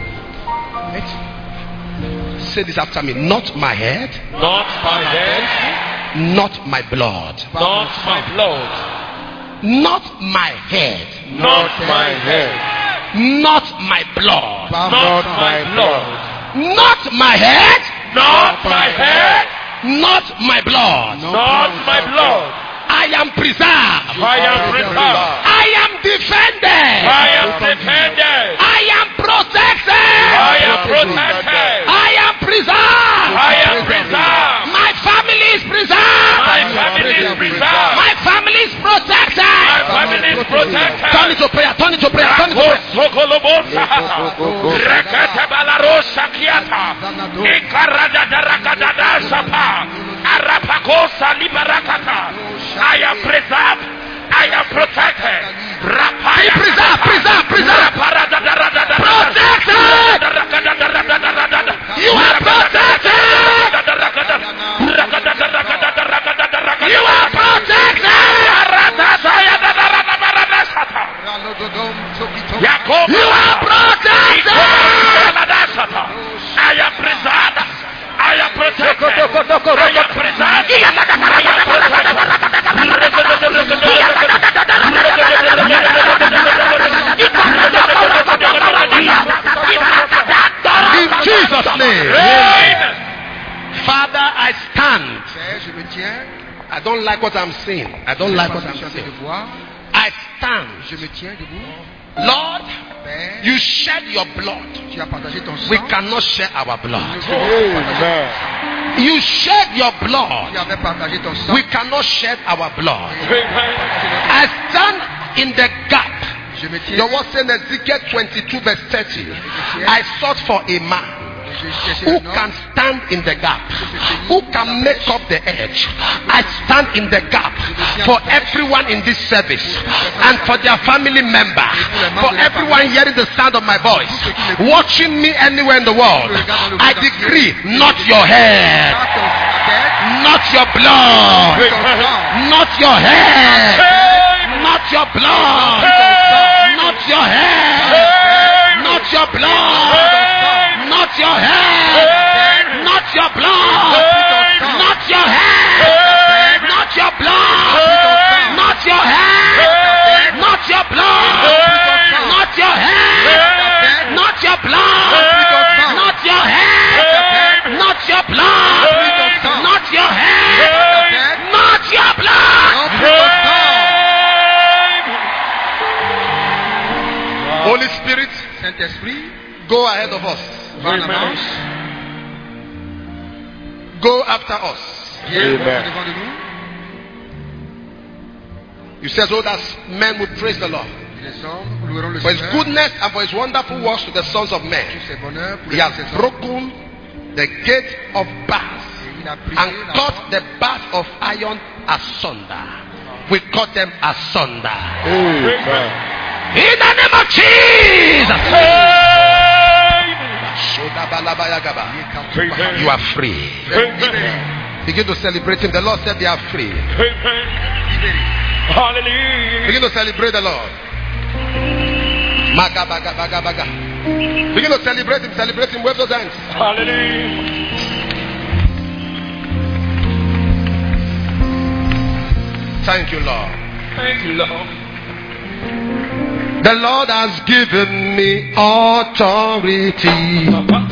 Right? Say this after me. Not my head. Not my head. Not my blood. Not my blood. Not my head. Not my head. Not my blood. Not my blood. Not my head. Not my head. Not my blood. Not my blood. I am preserved. I am preserved. I am defended. I am defended. I am protected. I am protected. I am preserved. I am preserved. My family is preserved. My family is preserved. My family is protected. My family is protected. Turn it to prayer. Turn it to prayer. Turn it to prayer. I am preserved. I am protected. Be preserved. Preserve. Preserve. Protected. You are protected. You are protected. You are protected. I am preserved. I am protected. I am preserved. In Jesus' name. Amen. Father, I stand. I don't like what I'm seeing. I don't like what I'm seeing. I stand. Je me tiens debout. Lord, Père, you shed your blood. tu as partagé ton sang. We cannot share our blood. Amen. You shed your Tu blood. avais partagé ton sang. We cannot shed our blood. Amen. I stand in the gap. Je me tiens. Your word said in Ezekiel twenty-two verse thirty. I sought for a man Je cherchais who un homme can stand in the gap, who can make up the edge. I stand in the gap for everyone in this service and for their family member, for everyone hearing the sound of my voice, watching me anywhere in the world. I decree, not your head, pas ton tête, not your blood, ton sang. not your head, not your blood, not your head, not your blood. Not your head, not your blood, not your head, not your blood, not your head, not your blood, not your head, not your blood, not your head, not your blood, not your head, not your blood. Holy Spirit, Saint-Esprit, go ahead of us. va en avance. Go after us. Viens devant de nous. You said so that men will praise the Lord. Les hommes loueront le For his Seigneur goodness and for his wonderful works to the sons of pour men. ses bonheurs, pour He les has ses hommes. broken the gate of bars Et il a brisé and la cut porte. the bars of iron asunder. We cut them asunder. Amen. In the name of Jesus. You are free. Begin to celebrate him. The Lord said they are free. Hallelujah. Begin to celebrate the Lord. Maga, baga, baga, baga. Begin to celebrate him. Celebrate him. Wave those hands. Hallelujah. Thank you, Lord. Thank you, Lord. The Lord has given me authority.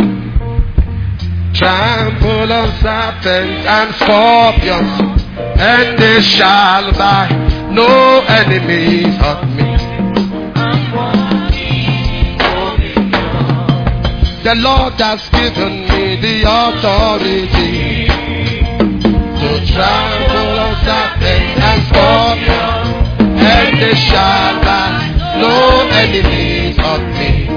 Trample on serpents and scorpions, and they shall by no enemies hurt me. The Lord has given me the authority to trample on serpents and scorpions, and they shall by no enemies of me.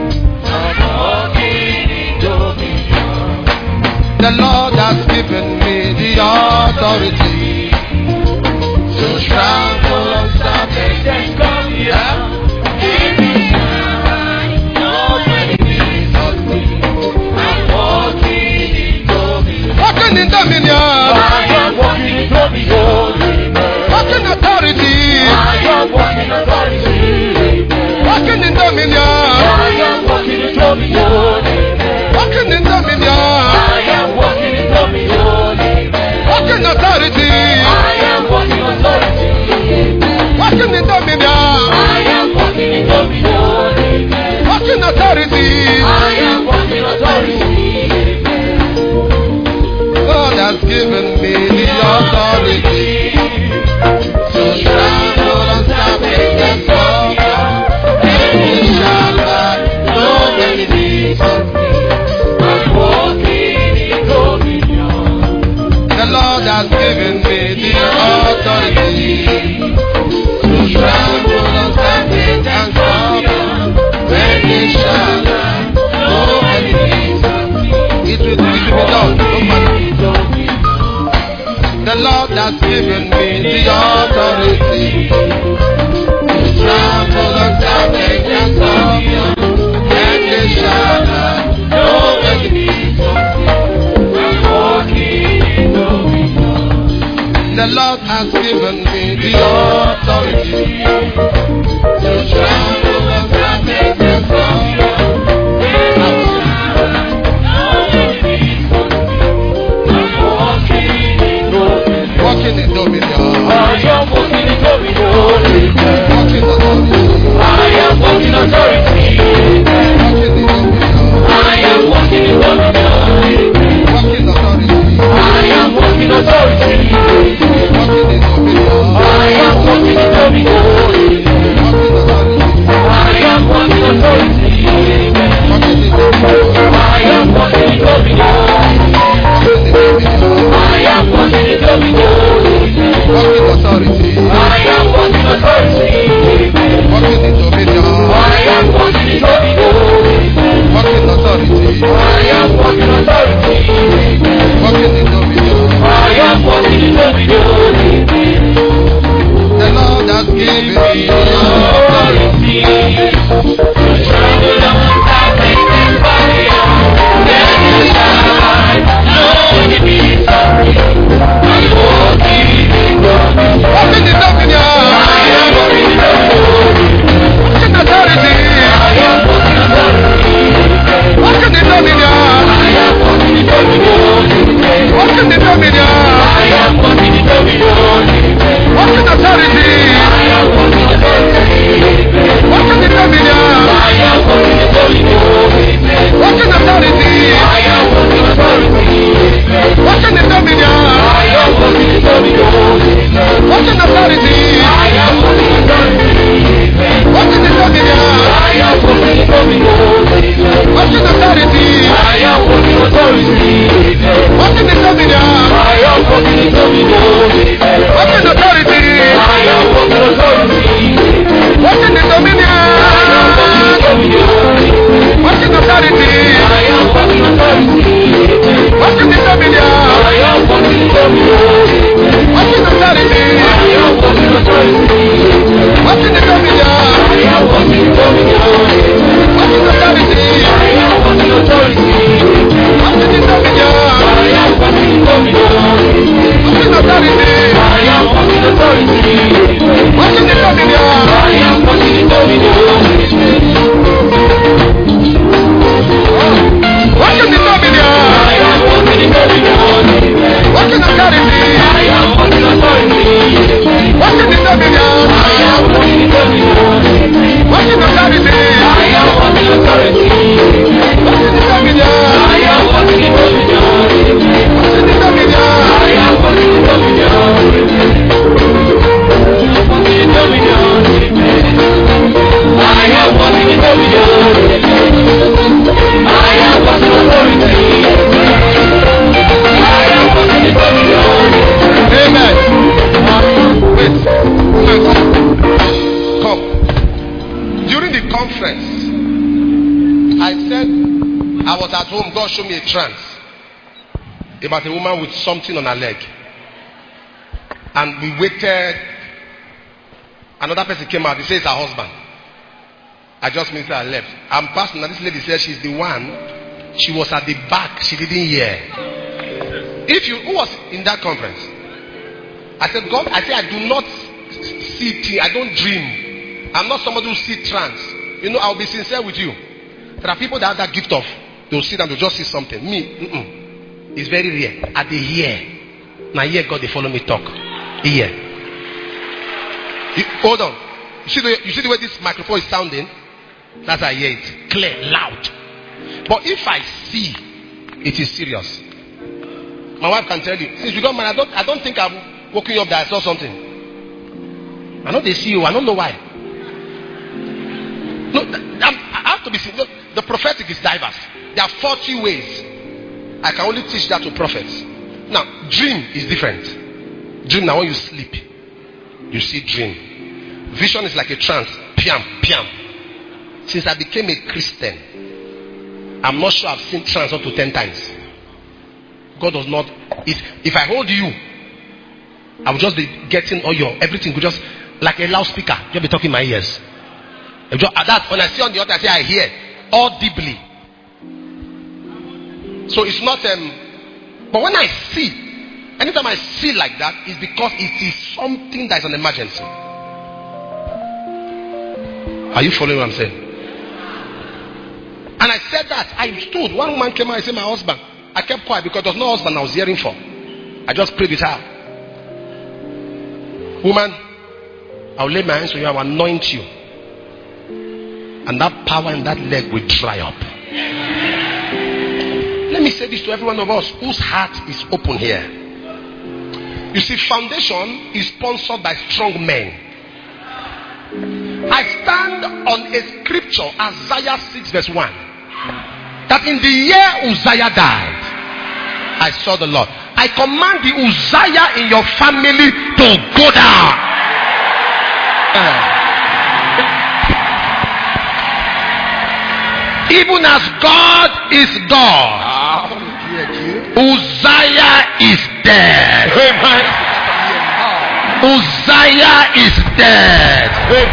The Lord has given me the authority to trample on serpents and scorpions, and they shall by no enemies of me. I'm walking in dominion. Walking in dominion. I am walking in dominion. Walking authority. I am walking authority. Walking in dominion. I am walking in dominion. Walking in dominion. I am walking in dominion. Walking authority. I am walking authority. Walking in dominion. I am walking in dominion. Walking authority. I am walking authority. God has given me the authority to trample on serpents and scorpions, and it shall by no enemies of me. I'm walking in dominion. The Lord has given me the authority to trample on serpents and scorpions, and it shall by no enemies of me. It will, it will be done. No matter. The Lord has given me the authority to trample on serpents and scorpions, and they shall have no enemies of me. I'm walking in dominion. The Lord has given me the authority to trample on serpents and scorpions, and they shall have no enemies of me. I'm walking. Walking in dominion. I am walking in dominion. Walking authority. I am walking authority. Walking in dominion. I am walking in dominion. Walking authority. I am walking authority. Walking in dominion. I am walking in dominion. conference. I said I was at home. God showed me a trance about a woman with something on her leg. And we waited. Another person came out. He says her husband. I just missed her. I left. I'm passing. And this lady said she's the one. She was at the back. She didn't hear. If you, who was in that conference? I said, God, I said, I do not see things. I don't dream. I'm not somebody who see trance. You know, I'll be sincere with you. There are people that have that gift of, they'll sit and they'll just see something. Me, mm-mm. It's very rare. At the hear. Now hear God, they follow me talk. Hear. You, hold on. You see, the, you see the way this microphone is sounding? That's how I hear it. Clear, loud. But if I see, it is serious. My wife can tell you, since we got married, I don't, I don't think I'm woken you up that I saw something. I know they see you. I don't know why. No, I'm, I have to be seen. Look, the prophetic is diverse. There are forty ways. I can only teach that to prophets. Now, dream is different. Dream, now when you sleep, you see dream. Vision is like a trance. Piam, piam. Since I became a Christian, I'm not sure I've seen trance up to ten times. God does not. If, if I hold you, I will just be getting all your everything. Could just like a loudspeaker. You'll be talking in my ears. Just, that when I see on the altar, I say I hear audibly. So it's not. Um, but when I see, anytime I see like that, it's because it is something that is an emergency. Are you following what I'm saying? And I said that. I stood. One woman came out and said, my husband. I kept quiet because there was no husband I was hearing for. I just prayed with her. Woman, I'll lay my hands on you. I will anoint you. And that power in that leg will dry up. Let me say this to every one of us whose heart is open here. You see, foundation is sponsored by strong men. I stand on a scripture, Isaiah six verse one. That in the year Uzziah died, I saw the Lord. I command the Uzziah in your family to go down. Even as God is God, Uzziah is dead. Uzziah is dead.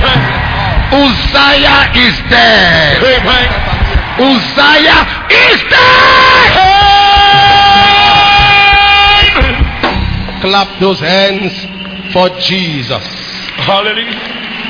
Uzziah is dead. Uzziah is dead. Clap those hands for Jesus. Hallelujah.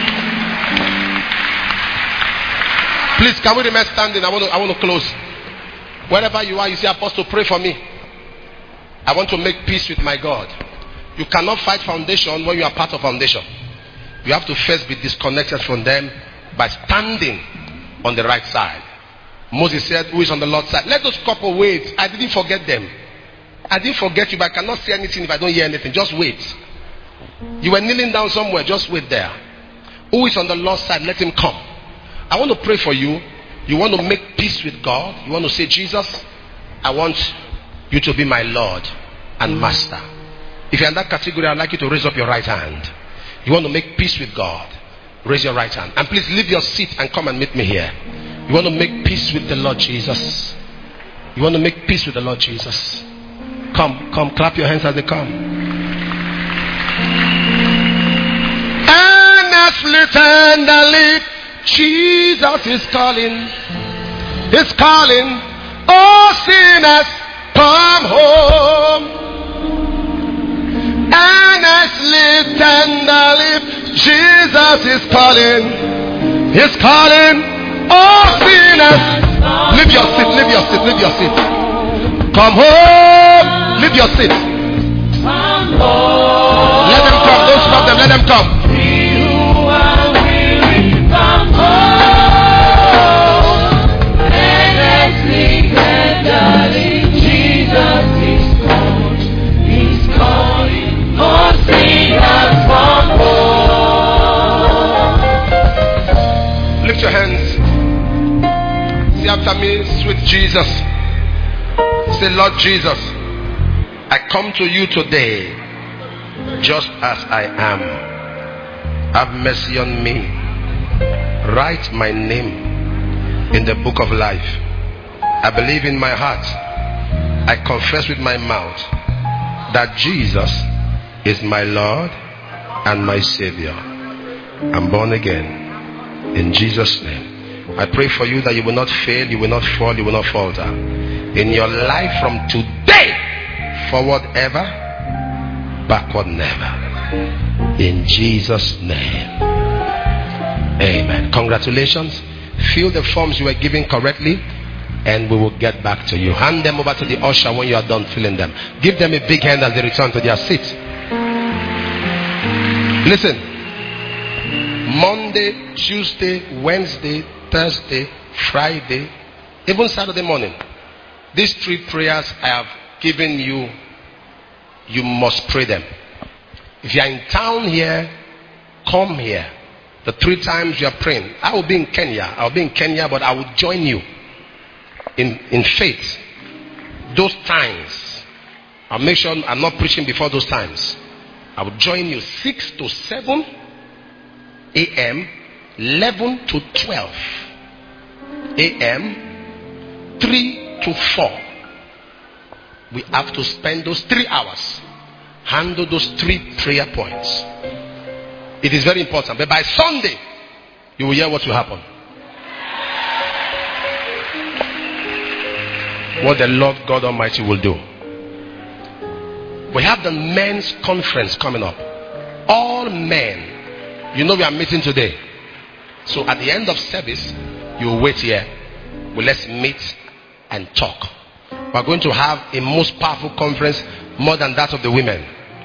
Please, can we remain standing? I want to, I want to close. Wherever you are, you say, Apostle, pray for me. I want to make peace with my God. You cannot fight foundation when you are part of foundation. You have to first be disconnected from them by standing on the right side. Moses said, who is on the Lord's side? Let those couple wait. I didn't forget them. I didn't forget you, but I cannot say anything if I don't hear anything. Just wait. You were kneeling down somewhere. Just wait there. Who is on the Lord's side? Let him come. I want to pray for you. You want to make peace with God. You want to say, Jesus, I want you to be my Lord and Master. If you're in that category, I'd like you to raise up your right hand. You want to make peace with God. Raise your right hand. And please leave your seat and come and meet me here. You want to make peace with the Lord Jesus. You want to make peace with the Lord Jesus. Come, come, clap your hands as they come. Earnestly, tenderly, Jesus is calling. He's calling. Oh, sinners, come home. Earnestly, tenderly, Jesus is calling. He's calling. Oh, sinners, leave your seat, leave your seat, leave your seat. Come home. Leave your seat. Let them come. Don't stop them. Let them come. Lift your hands. Say after me, sweet Jesus. Say, Lord Jesus, I come to you today just as I am. Have mercy on me. Write my name in the book of life. I believe in my heart. I confess with my mouth that Jesus is my Lord and my Savior. I'm born again. In Jesus' name. I pray for you that you will not fail, you will not fall, you will not falter. In your life from today, forward ever, backward never. In Jesus' name. Amen. Congratulations. Fill the forms you were given correctly, and we will get back to you. Hand them over to the usher when you are done filling them. Give them a big hand as they return to their seats. Listen. Monday, Tuesday, Wednesday, Thursday, Friday, even Saturday morning. These three prayers I have given you, you must pray them. If you are in town here, come here. The three times you are praying. I will be in Kenya. I will be in Kenya, but I will join you in, in faith. Those times, I'll make sure I'm not preaching before those times. I will join you six to seven a m, eleven to twelve a m, three to four. We have to spend those three hours, handle those three prayer points. It is very important. But by Sunday, you will hear what will happen. What the Lord God Almighty will do. We have the men's conference coming up. All men. You know we are meeting today. So at the end of service, you will wait here. Well, let's meet and talk. We are going to have a most powerful conference, more than that of the women.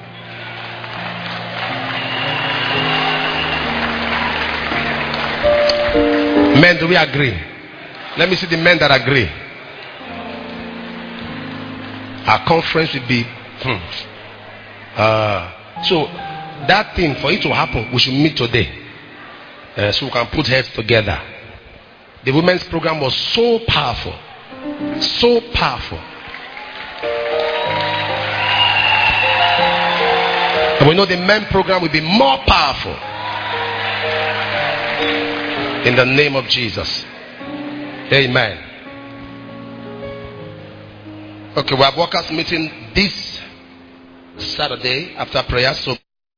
Men, do we agree? Let me see the men that agree. Our conference will be hmm. uh, so that thing, for it to happen, we should meet today, uh, so we can put heads together. The women's program was so powerful, so powerful, and we know the men program will be more powerful. In the name of Jesus. Amen. Okay, we have workers meeting this Saturday after prayer. So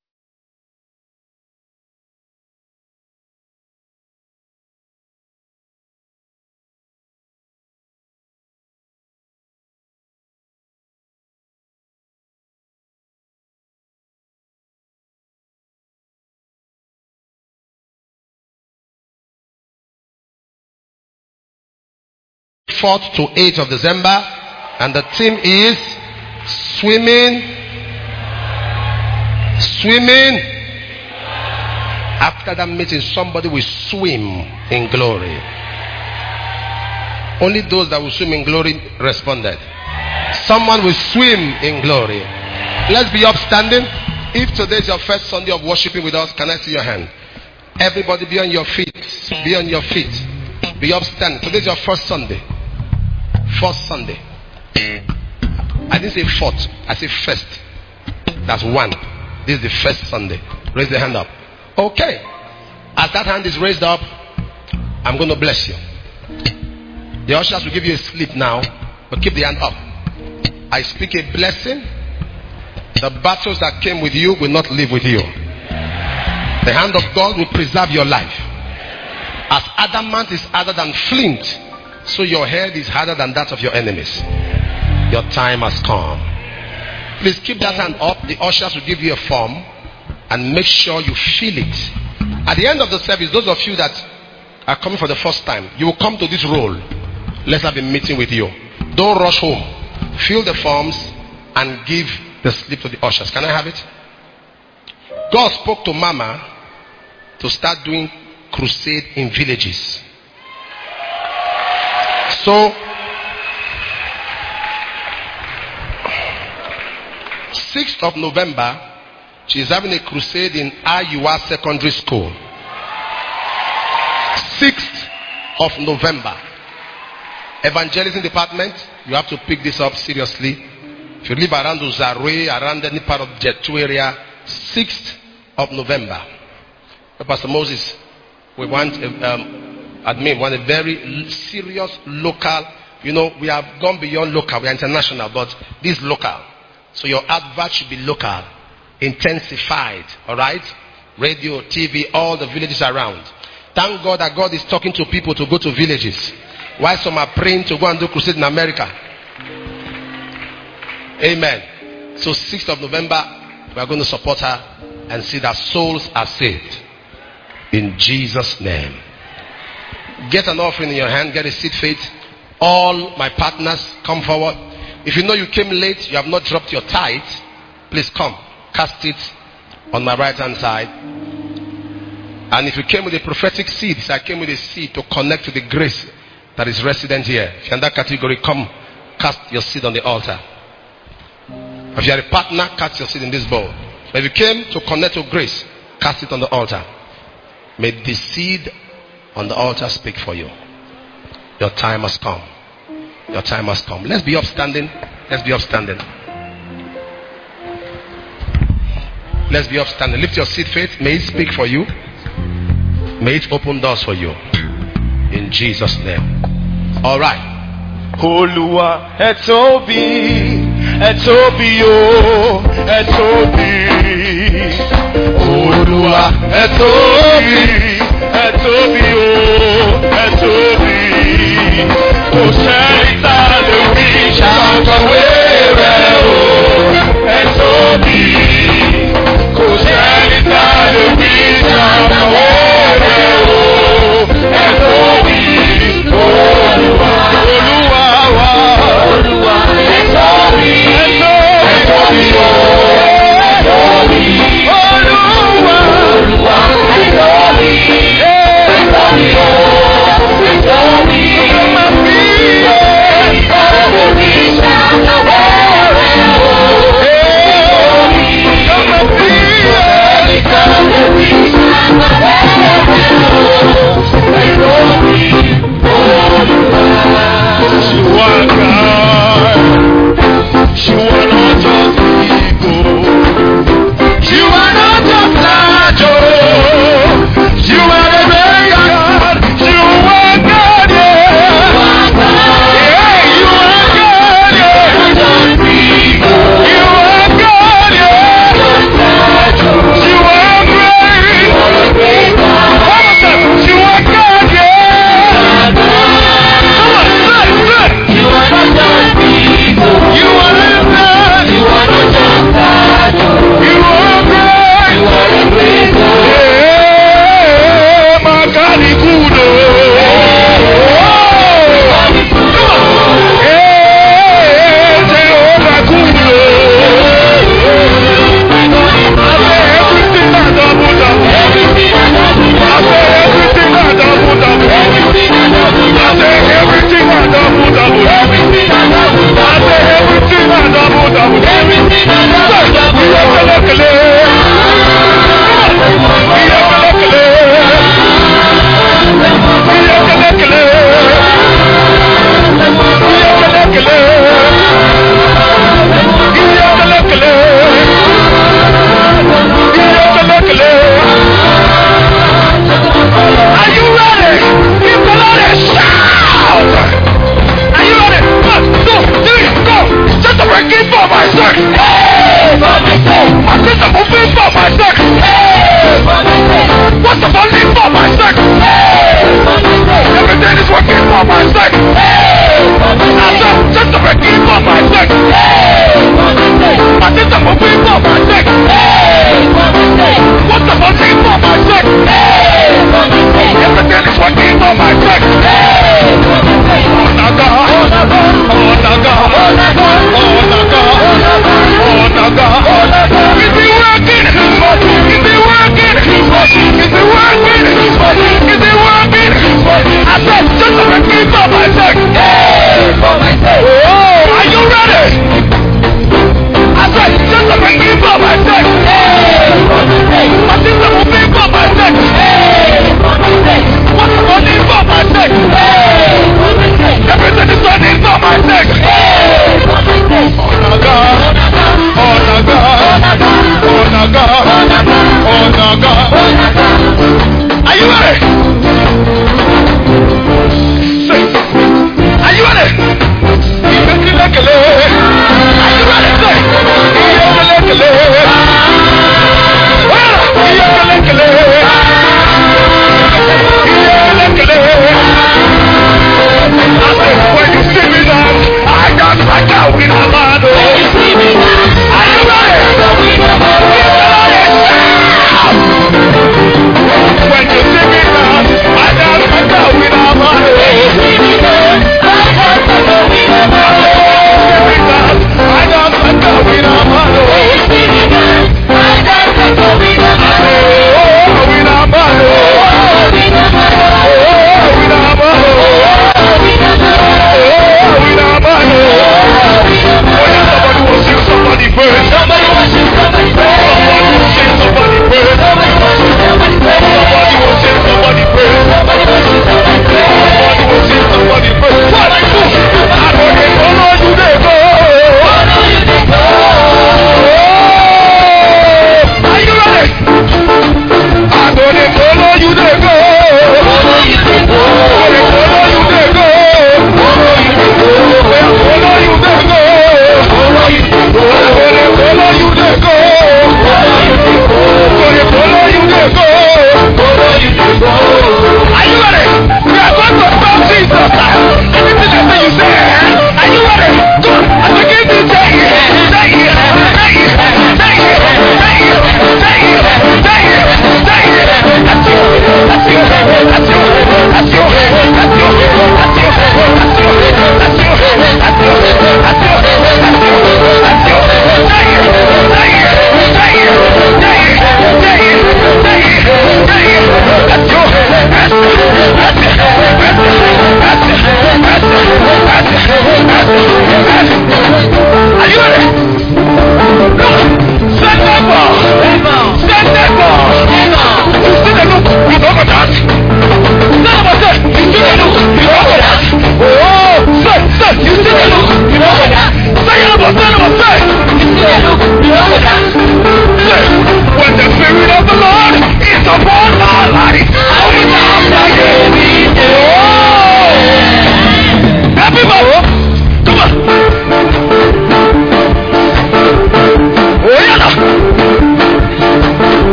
fourth to eighth of December, and the theme is swimming swimming after that meeting. Somebody will swim in glory. Only those that will swim in glory responded. Someone will swim in glory. Let's be upstanding. If today is your first Sunday of worshiping with us, can I see your hand? Everybody be on your feet. Be on your feet. Be upstanding. Today is your first Sunday. First Sunday. I didn't say fourth. I say first. That's one. This is the first Sunday. Raise the hand up. Okay. As that hand is raised up, I'm going to bless you. The ushers will give you a slip now, but keep the hand up. I speak a blessing. The battles that came with you will not live with you. The hand of God will preserve your life. As adamant is harder than flint, so your head is harder than that of your enemies. Your time has come. Please keep that hand up. The ushers will give you a form, and make sure you feel it. At the end of the service, those of you that are coming for the first time, you will come to this roll. Let's have a meeting with you. Don't rush home. Fill the forms and give the slip to the ushers. Can I have it? God spoke to Mama to start doing crusade in villages. So, sixth of November, she is having a crusade in Ayua Secondary School. sixth of November. Evangelism department, you have to pick this up seriously. If you live around Uzarwe, around any part of Jetu area, sixth of November. Pastor Moses, we want, um, admin, want a very serious local. You know, we have gone beyond local. We are international, but this is local. So your advert should be local, intensified. All right, radio, T V, all the villages around. Thank God that God is talking to people to go to villages. While some are praying to go and do crusade in America. Amen. So sixth of November, we are going to support her and see that souls are saved. In Jesus' name. Get an offering in your hand. Get a seed faith. All my partners, come forward. If you know you came late, you have not dropped your tithe, please come. Cast it on my right hand side. And if you came with a prophetic seed, so I came with a seed to connect to the grace that is resident here. If you're in that category, come cast your seed on the altar. If you are a partner, cast your seed in this bowl. But if you came to connect to grace, cast it on the altar. May the seed on the altar speak for you. Your time has come. Your time has come. Let's be upstanding. Let's be upstanding. Let's be upstanding. Lift your seed, faith. May it speak for you. May it open doors for you. In Jesus' name. All right. Olúwa ẹ tóbi, ẹ tóbi o, ẹ tóbi. Olúwa ẹ tóbi, ẹ tóbi o, ẹ tóbi. Kò sẹ́ni tá a lè wí ṣàkọwé rẹ̀ o, ẹ tóbi. Kò sẹ́ni tá a lè wí ṣàkọwé rẹ̀ o, ẹ tóbi. Olúwa, Olúwa wa, Olúwa ẹ tóbi, ẹ tóbi o, ẹ tóbi. Olúwa, Olúwa ẹ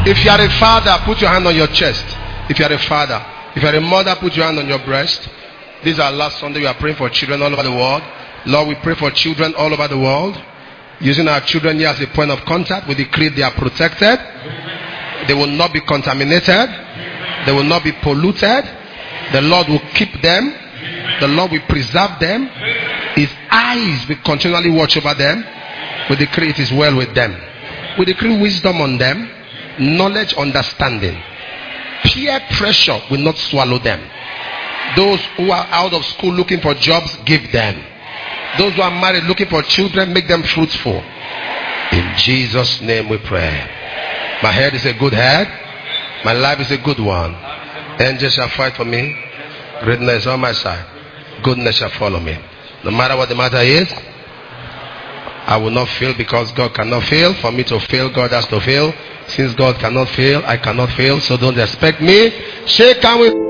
If you are a father, put your hand on your chest. If you are a father. If you are a mother, put your hand on your breast. This is our last Sunday. We are praying for children all over the world. Lord, we pray for children all over the world. Using our children here as a point of contact, we decree they are protected. They will not be contaminated. They will not be polluted. The Lord will keep them. The Lord will preserve them. His eyes will continually watch over them. We decree it is well with them. We decree wisdom on them. Knowledge, understanding. Peer pressure will not swallow them. Those who are out of school looking for jobs, give them. Those who are married looking for children, make them fruitful. In Jesus' name we pray. My head is a good head. My life is a good one. Angels shall fight for me. Greatness on my side. Goodness shall follow me. No matter what the matter is, I will not fail because God cannot fail. For me to fail, God has to fail. Since God cannot fail, I cannot fail. So don't expect me. Shake hands with